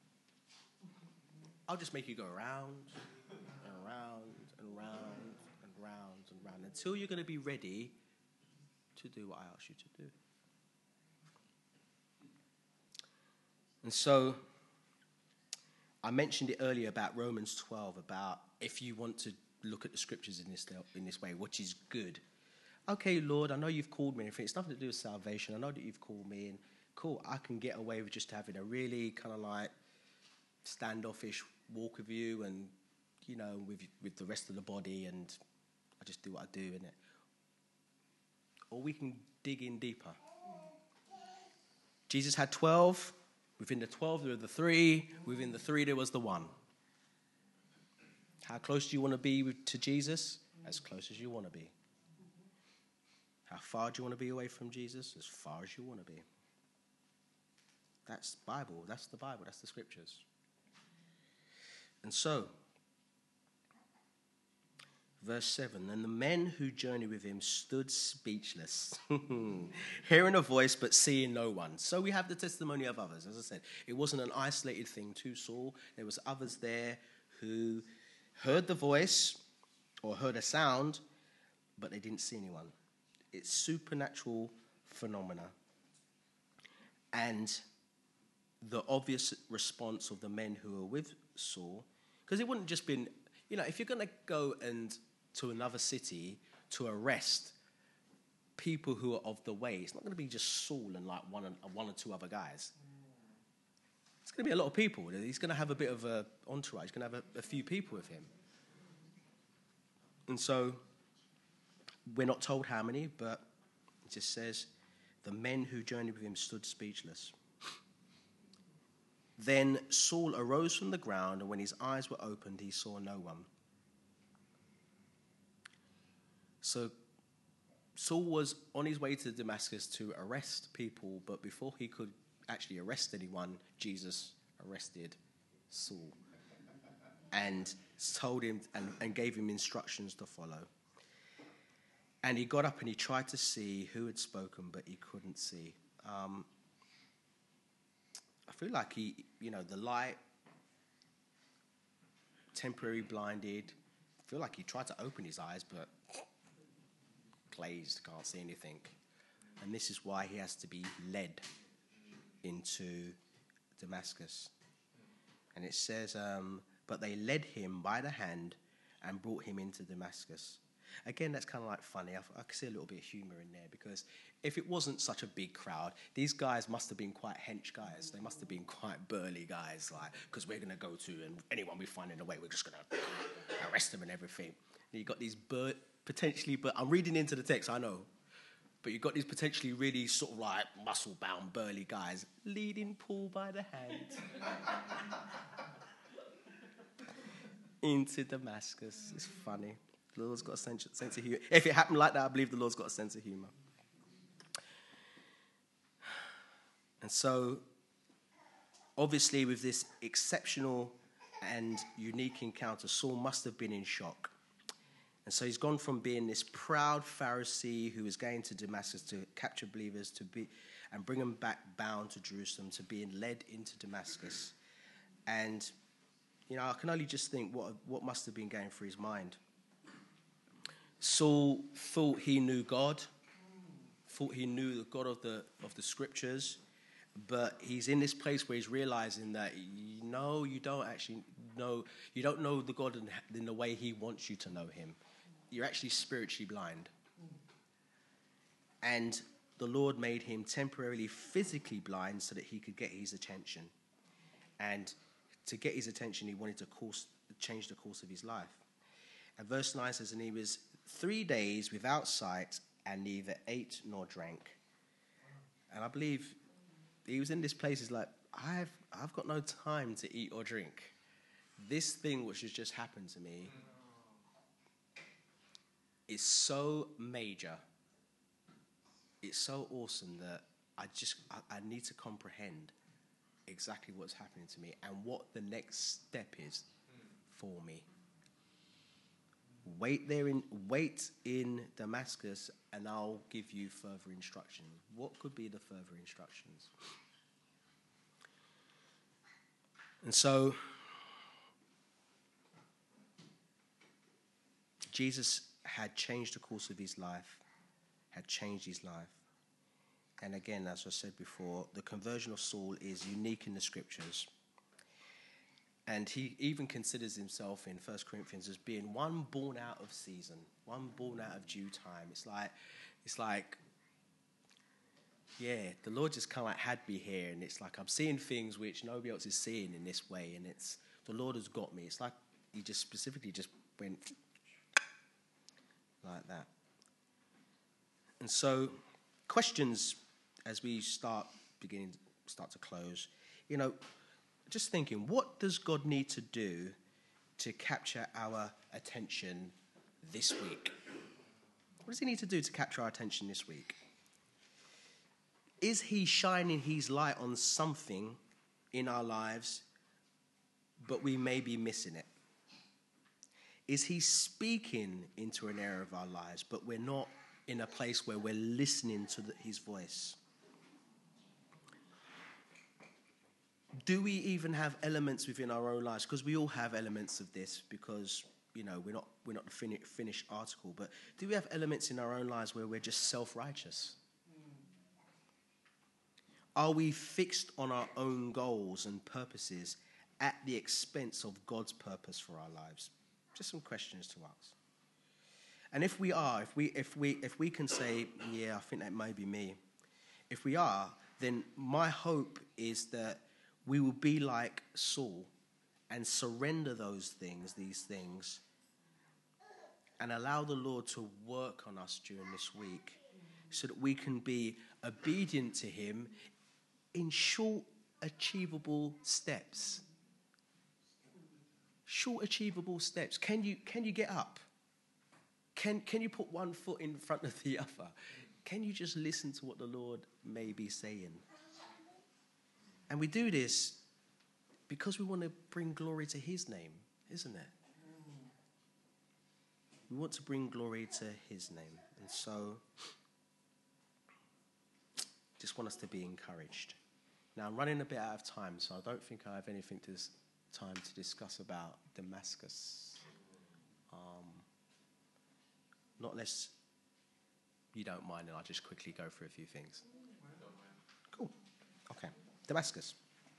I'll just make you go around and around and round and round and round until you're going to be ready to do what I ask you to do. And so I mentioned it earlier about Romans twelve, about if you want to look at the scriptures in this in this way, which is good. Okay, Lord, I know you've called me. It's nothing to do with salvation. I know that you've called me, and cool, I can get away with just having a really kind of like standoffish walk with you, and you know, with with the rest of the body, and I just do what I do, innit? Or we can dig in deeper. Jesus had twelve. Within the twelve, there were the three. Within the three, there was the one. How close do you want to be to Jesus? As close as you want to be. How far do you want to be away from Jesus? As far as you want to be. That's Bible. That's the Bible. That's the scriptures. And so, verse seven, and the men who journeyed with him stood speechless, hearing a voice but seeing no one. So we have the testimony of others. As I said, it wasn't an isolated thing to Saul. There was others there who heard the voice or heard a sound, but they didn't see anyone. It's supernatural phenomena. And the obvious response of the men who were with Saul, because it wouldn't just been, you know, if you're going to go and to another city to arrest people who are of the way, it's not going to be just Saul and like one, and, one or two other guys. It's going to be a lot of people. He's going to have a bit of a entourage. He's going to have a, a few people with him. And so we're not told how many, but it just says, the men who journeyed with him stood speechless. Then Saul arose from the ground, and when his eyes were opened, he saw no one. So Saul was on his way to Damascus to arrest people, but before he could actually arrest anyone, Jesus arrested Saul and told him and, and gave him instructions to follow. And he got up and he tried to see who had spoken, but he couldn't see. Um, I feel like he, you know, the light, temporarily blinded. I feel like he tried to open his eyes, but glazed, can't see anything. And this is why he has to be led into Damascus. And it says, um, but they led him by the hand and brought him into Damascus. Again, that's kind of like funny. I, I can see a little bit of humour in there, because if it wasn't such a big crowd, these guys must have been quite hench guys. They must have been quite burly guys, like, because we're going to go to, and anyone we find in the way, we're just going to arrest them and everything. And you've got these bur- potentially, but I'm reading into the text, I know, but you've got these potentially really sort of like muscle-bound, burly guys leading Paul by the hand into Damascus. It's funny. The Lord's got a sense, sense of humour. If it happened like that, I believe the Lord's got a sense of humour. And so, obviously, with this exceptional and unique encounter, Saul must have been in shock. And so he's gone from being this proud Pharisee who was going to Damascus to capture believers to be and bring them back bound to Jerusalem, to being led into Damascus. And, you know, I can only just think what what must have been going through his mind. Saul thought he knew God, thought he knew the God of the of the scriptures, but he's in this place where he's realizing that, you know, you don't actually know, you don't know the God in, in the way he wants you to know him. You're actually spiritually blind. And the Lord made him temporarily physically blind so that he could get his attention. And to get his attention, he wanted to course, change the course of his life. And verse nine says, and he was three days without sight and neither ate nor drank. And I believe he was in this place, is like, I've I've got no time to eat or drink. This thing which has just happened to me is so major. It's so awesome that I just, I, I need to comprehend exactly what's happening to me and what the next step is for me. Wait there in wait in Damascus, and I'll give you further instructions. What could be the further instructions? And so Jesus had changed the course of his life, had changed his life. And again, as I said before, the conversion of Saul is unique in the scriptures. And he even considers himself in First Corinthians as being one born out of season, one born out of due time. It's like, it's like, yeah, the Lord just kind of like had me here, and it's like I'm seeing things which nobody else is seeing in this way, and it's the Lord has got me. It's like he just specifically just went like that. And so, questions as we start beginning, start to close. You know, just thinking, what does God need to do to capture our attention this week? What does he need to do to capture our attention this week? Is he shining his light on something in our lives, but we may be missing it? Is he speaking into an area of our lives, but we're not in a place where we're listening to the, his voice? Do we even have elements within our own lives? Because we all have elements of this, because, you know, we're not we're not the fin- finished article, but do we have elements in our own lives where we're just self-righteous? Are we fixed on our own goals and purposes at the expense of God's purpose for our lives? Just some questions to ask. And if we are, if we if we if we can say, yeah, I think that may be me. If we are, then my hope is that we will be like Saul and surrender those things, these things, and allow the Lord to work on us during this week so that we can be obedient to him in short, achievable steps. Short, achievable steps. Can you can you get up? Can can you put one foot in front of the other? Can you just listen to what the Lord may be saying? And we do this because we want to bring glory to his name, isn't it? We want to bring glory to his name. And so, just want us to be encouraged. Now, I'm running a bit out of time, so I don't think I have anything to this time to discuss about Damascus. Um, not unless you don't mind, and I'll just quickly go through a few things. Cool. Okay. Damascus.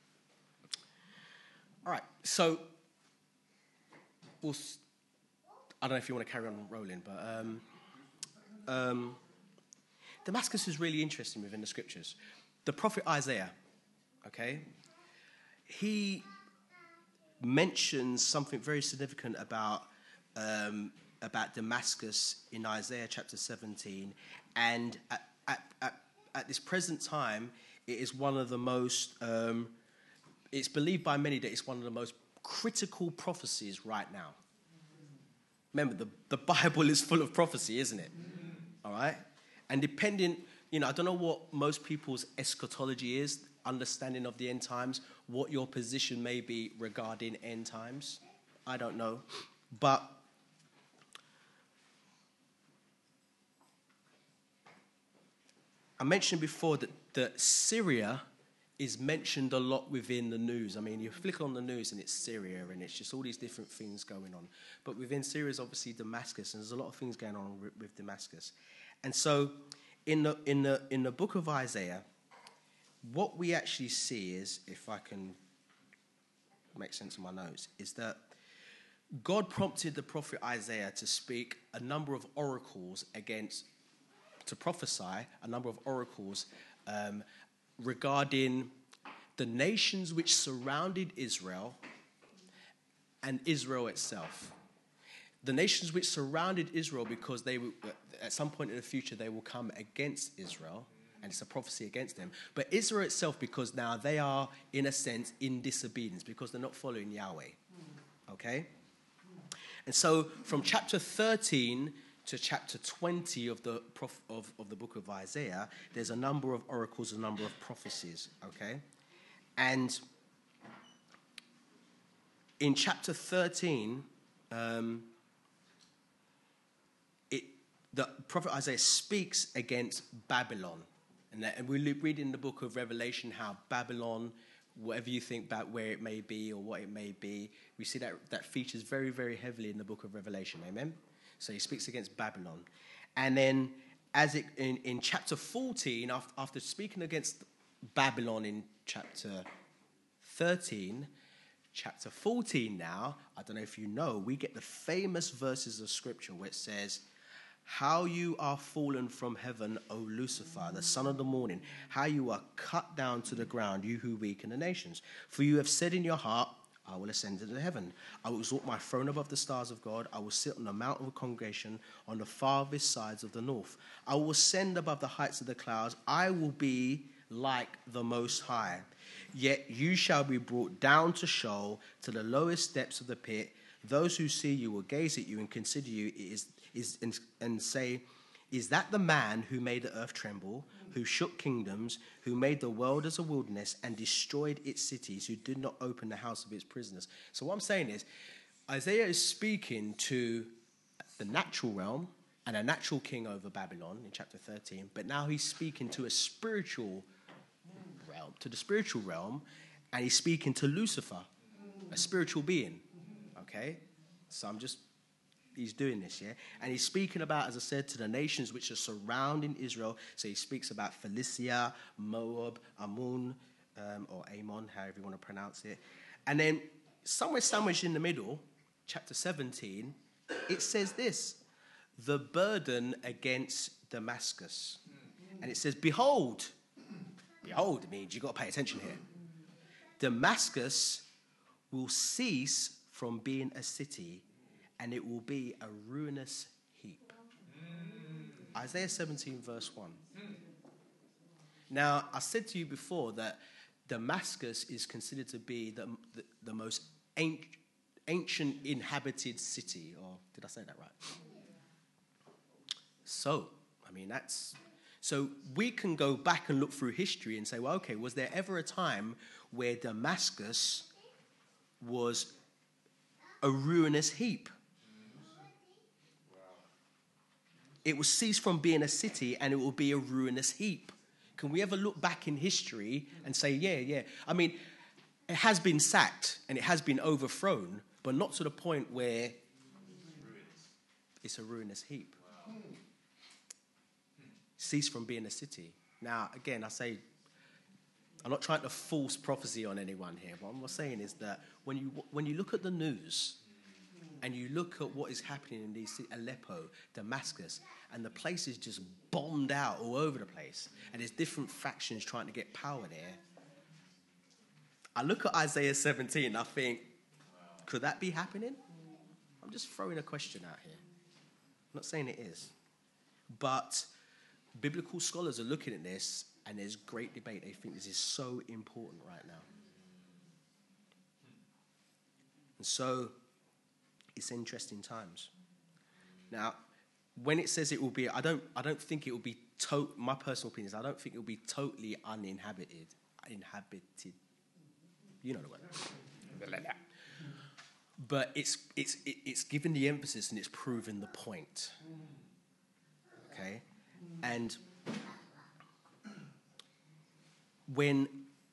All right. So, we'll, I don't know if you want to carry on rolling, but um, um, Damascus is really interesting within the scriptures. The prophet Isaiah, okay, he mentions something very significant about um, about Damascus in Isaiah chapter seventeen, and at, at, at, at this present time, it is one of the most, um, it's believed by many that it's one of the most critical prophecies right now. Remember, the, the Bible is full of prophecy, isn't it? All right? And depending, you know, I don't know what most people's eschatology is, understanding of the end times, what your position may be regarding end times. I don't know. But I mentioned before that, that Syria is mentioned a lot within the news. I mean, you flick on the news and it's Syria and it's just all these different things going on. But within Syria is obviously Damascus, and there's a lot of things going on with, with Damascus. And so in the in the in the book of Isaiah, what we actually see is, if I can make sense of my notes, is that God prompted the prophet Isaiah to speak a number of oracles against, to prophesy a number of oracles um, regarding the nations which surrounded Israel and Israel itself. The nations which surrounded Israel, because they will, at some point in the future, they will come against Israel, and it's a prophecy against them. But Israel itself, because now they are, in a sense, in disobedience, because they're not following Yahweh. Okay? And so from chapter thirteen to chapter twenty of the prof- of, of the book of Isaiah, there's a number of oracles, a number of prophecies, okay? And in chapter thirteen, um, it, the prophet Isaiah speaks against Babylon. And, that, and we read in the book of Revelation how Babylon, whatever you think about where it may be or what it may be, we see that that features very, very heavily in the book of Revelation, amen? So he speaks against Babylon. And then as it in, in chapter fourteen, after, after speaking against Babylon in chapter thirteen, chapter fourteen now, I don't know if you know, we get the famous verses of scripture where it says, "How you are fallen from heaven, O Lucifer, the son of the morning. How you are cut down to the ground, you who weaken the nations. For you have said in your heart, I will ascend into heaven. I will exalt my throne above the stars of God. I will sit on the mount of the congregation on the farthest sides of the north. I will ascend above the heights of the clouds. I will be like the Most High. Yet you shall be brought down to Sheol, to the lowest depths of the pit. Those who see you will gaze at you and consider you is, is, and, and say, is that the man who made the earth tremble, who shook kingdoms, who made the world as a wilderness and destroyed its cities, who did not open the house of its prisoners?" So what I'm saying is, Isaiah is speaking to the natural realm and a natural king over Babylon in chapter thirteen, but now he's speaking to a spiritual realm, to the spiritual realm, and he's speaking to Lucifer, a spiritual being. Okay? So I'm just he's doing this, yeah? And he's speaking about, as I said, to the nations which are surrounding Israel. So he speaks about Philistia, Moab, Ammon, um, or Ammon, however you want to pronounce it. And then somewhere sandwiched in the middle, chapter seventeen, it says this, the burden against Damascus. And it says, behold, behold, it means you've got to pay attention here. Damascus will cease from being a city, and it will be a ruinous heap. Mm. Isaiah seventeen, verse one. Mm. Now, I said to you before that Damascus is considered to be the, the, the most ancient, ancient inhabited city. Or did I say that right? So, I mean, that's... So we can go back and look through history and say, well, okay, was there ever a time where Damascus was a ruinous heap? It will cease from being a city and it will be a ruinous heap. Can we ever look back in history and say, yeah, yeah. I mean, it has been sacked and it has been overthrown, but not to the point where it's a ruinous heap. Cease from being a city. Now, again, I say, I'm not trying to force prophecy on anyone here, but what I'm saying is that when you when you look at the news and you look at what is happening in these cities, Aleppo, Damascus, and the place is just bombed out all over the place, and there's different factions trying to get power there. I look at Isaiah seventeen and I think, could that be happening? I'm just throwing a question out here. I'm not saying it is. But biblical scholars are looking at this, and there's great debate. They think this is so important right now. And so, it's interesting times. Now, when it says it will be, I don't, I don't think it will be, to- my personal opinion is I don't think it will be totally uninhabited. Inhabited. You know the word. Like that. But it's, it's, it's given the emphasis and it's proven the point. Okay? And when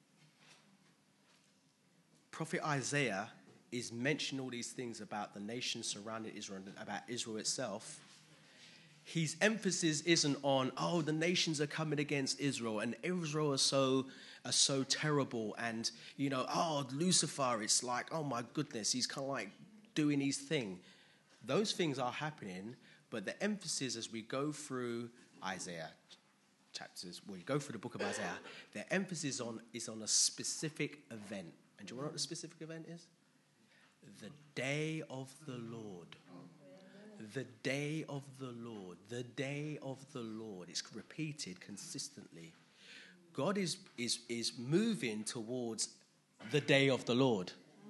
Prophet Isaiah is mentioning all these things about the nations surrounding Israel and about Israel itself, his emphasis isn't on, oh, the nations are coming against Israel and Israel are so are so terrible, and, you know, oh, Lucifer, it's like, oh my goodness, he's kind of like doing his thing. Those things are happening, but the emphasis as we go through Isaiah chapters, well, you go through the book of Isaiah, the emphasis on is on a specific event. And do you know what the specific event is? The day of the Lord. The day of the Lord. The day of the Lord. It's repeated consistently. God is, is, is moving towards the day of the Lord.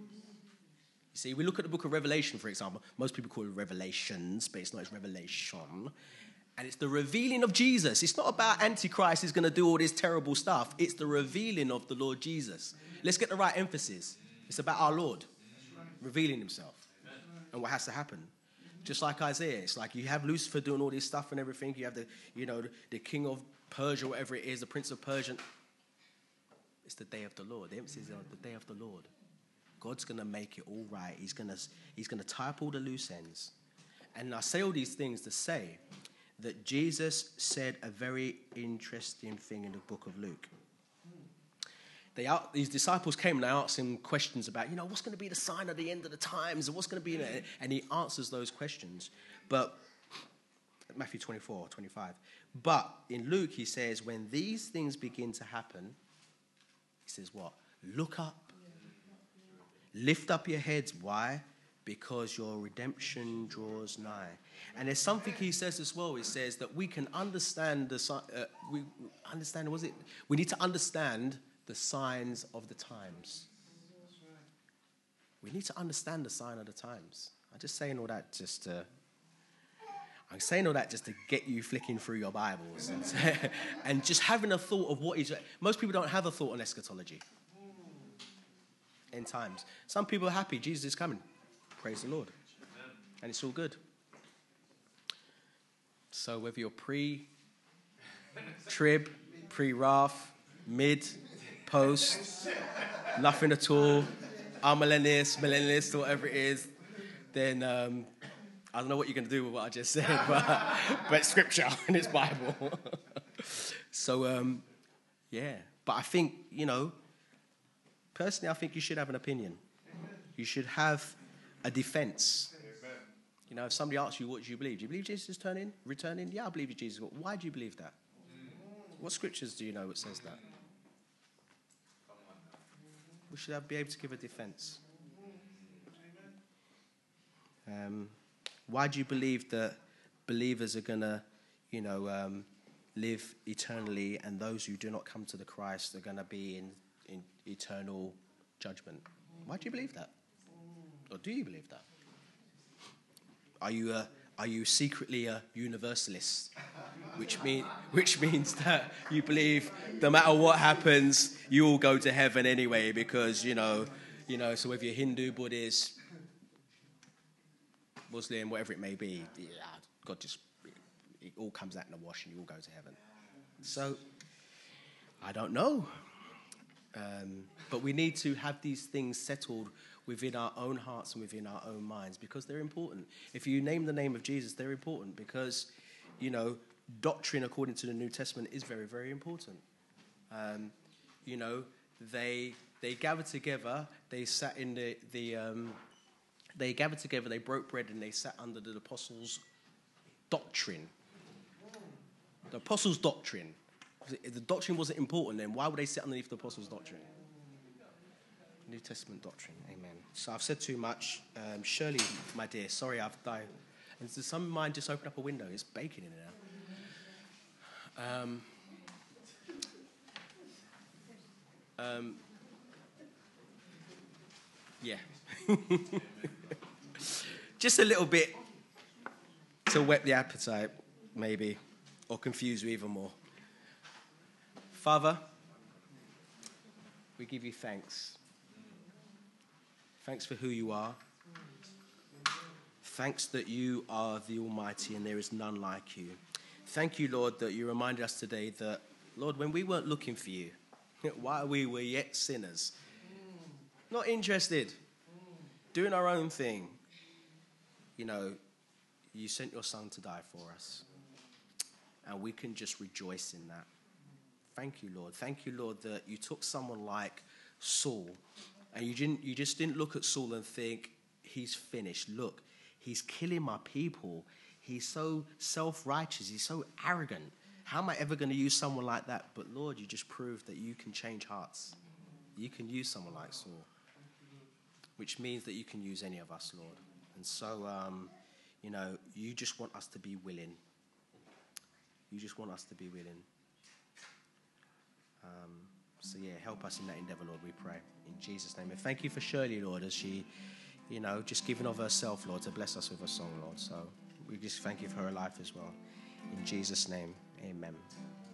You see, we look at the book of Revelation, for example. Most people call it Revelations, but it's not, it's Revelation. And it's the revealing of Jesus. It's not about Antichrist is going to do all this terrible stuff. It's the revealing of the Lord Jesus. Let's get the right emphasis. It's about our Lord revealing himself and what has to happen. Just like Isaiah, it's like you have Lucifer doing all this stuff and everything. You have the, you know, the, the king of Persia, whatever it is, the prince of Persia. It's the day of the Lord. The emphasis is on the day of the Lord. God's going to make it all right. He's going to, he's going to tie up all the loose ends. And I say all these things to say that Jesus said a very interesting thing in the book of Luke. They out, these disciples came and they asked him questions about, you know, what's going to be the sign of the end of the times? And what's going to be in it? And he answers those questions. But, Matthew twenty-four, twenty-five. But in Luke, he says, when these things begin to happen, he says what? Look up. Lift up your heads. Why? Because your redemption draws nigh. And there's something he says as well. He says that we can understand the uh, we understand. Was it? We need to understand the signs of the times. We need to understand the sign of the times. I'm just saying all that just to. I'm saying all that just to get you flicking through your Bibles and, and just having a thought of what is. Most people don't have a thought on eschatology. End times. Some people are happy. Jesus is coming. Praise the Lord. And it's all good. So whether you're pre-trib, pre-wrath, mid, post, nothing at all, amillennialist, millennialist, whatever it is, then um, I don't know what you're going to do with what I just said, but, but it's scripture and it's Bible. So, um, yeah. But I think, you know, personally, I think you should have an opinion. You should have a defense. You know, if somebody asks you, what do you believe? Do you believe Jesus is turning, returning? Yeah, I believe Jesus. Why do you believe that? What scriptures do you know that says that? We should have, be able to give a defense. Um, why do you believe that believers are going to, you know, um, live eternally, and those who do not come to the Christ are going to be in, in eternal judgment? Why do you believe that? Or do you believe that? Are you a, are you secretly a universalist, which mean which means that you believe no matter what happens, you all go to heaven anyway because you know, you know. So whether you're Hindu, Buddhist, Muslim, whatever it may be, yeah, God just it all comes out in the wash and you all go to heaven. So I don't know, um, but we need to have these things settled within our own hearts and within our own minds, because they're important. If you name the name of Jesus, they're important because, you know, doctrine according to the New Testament is very, very important. Um, you know, they they gathered together, they sat in the, the um, they gathered together, they broke bread, and they sat under the apostles' doctrine. The apostles' doctrine. If the doctrine wasn't important, then why would they sit underneath the apostles' doctrine? New Testament doctrine, amen. So I've said too much. Um, Shirley, my dear, sorry I've died. And does some mind just open up a window? It's baking in there. Um, um, yeah. Just a little bit to whet the appetite, maybe, or confuse you even more. Father, we give you thanks. Thanks for who you are. Thanks that you are the Almighty and there is none like you. Thank you, Lord, that you reminded us today that, Lord, when we weren't looking for you, while we were yet sinners, not interested, doing our own thing, you know, you sent your son to die for us. And we can just rejoice in that. Thank you, Lord. Thank you, Lord, that you took someone like Saul, and you didn't. You just didn't look at Saul and think, he's finished. Look, he's killing my people. He's so self-righteous. He's so arrogant. How am I ever going to use someone like that? But Lord, you just proved that you can change hearts. You can use someone like Saul, which means that you can use any of us, Lord. And so, um, you know, you just want us to be willing. You just want us to be willing. Um, so, yeah, help us in that endeavor, Lord, we pray. In Jesus' name. And thank you for Shirley, Lord, as she, you know, just giving of herself, Lord, to bless us with a song, Lord. So we just thank you for her life as well. In Jesus' name, amen.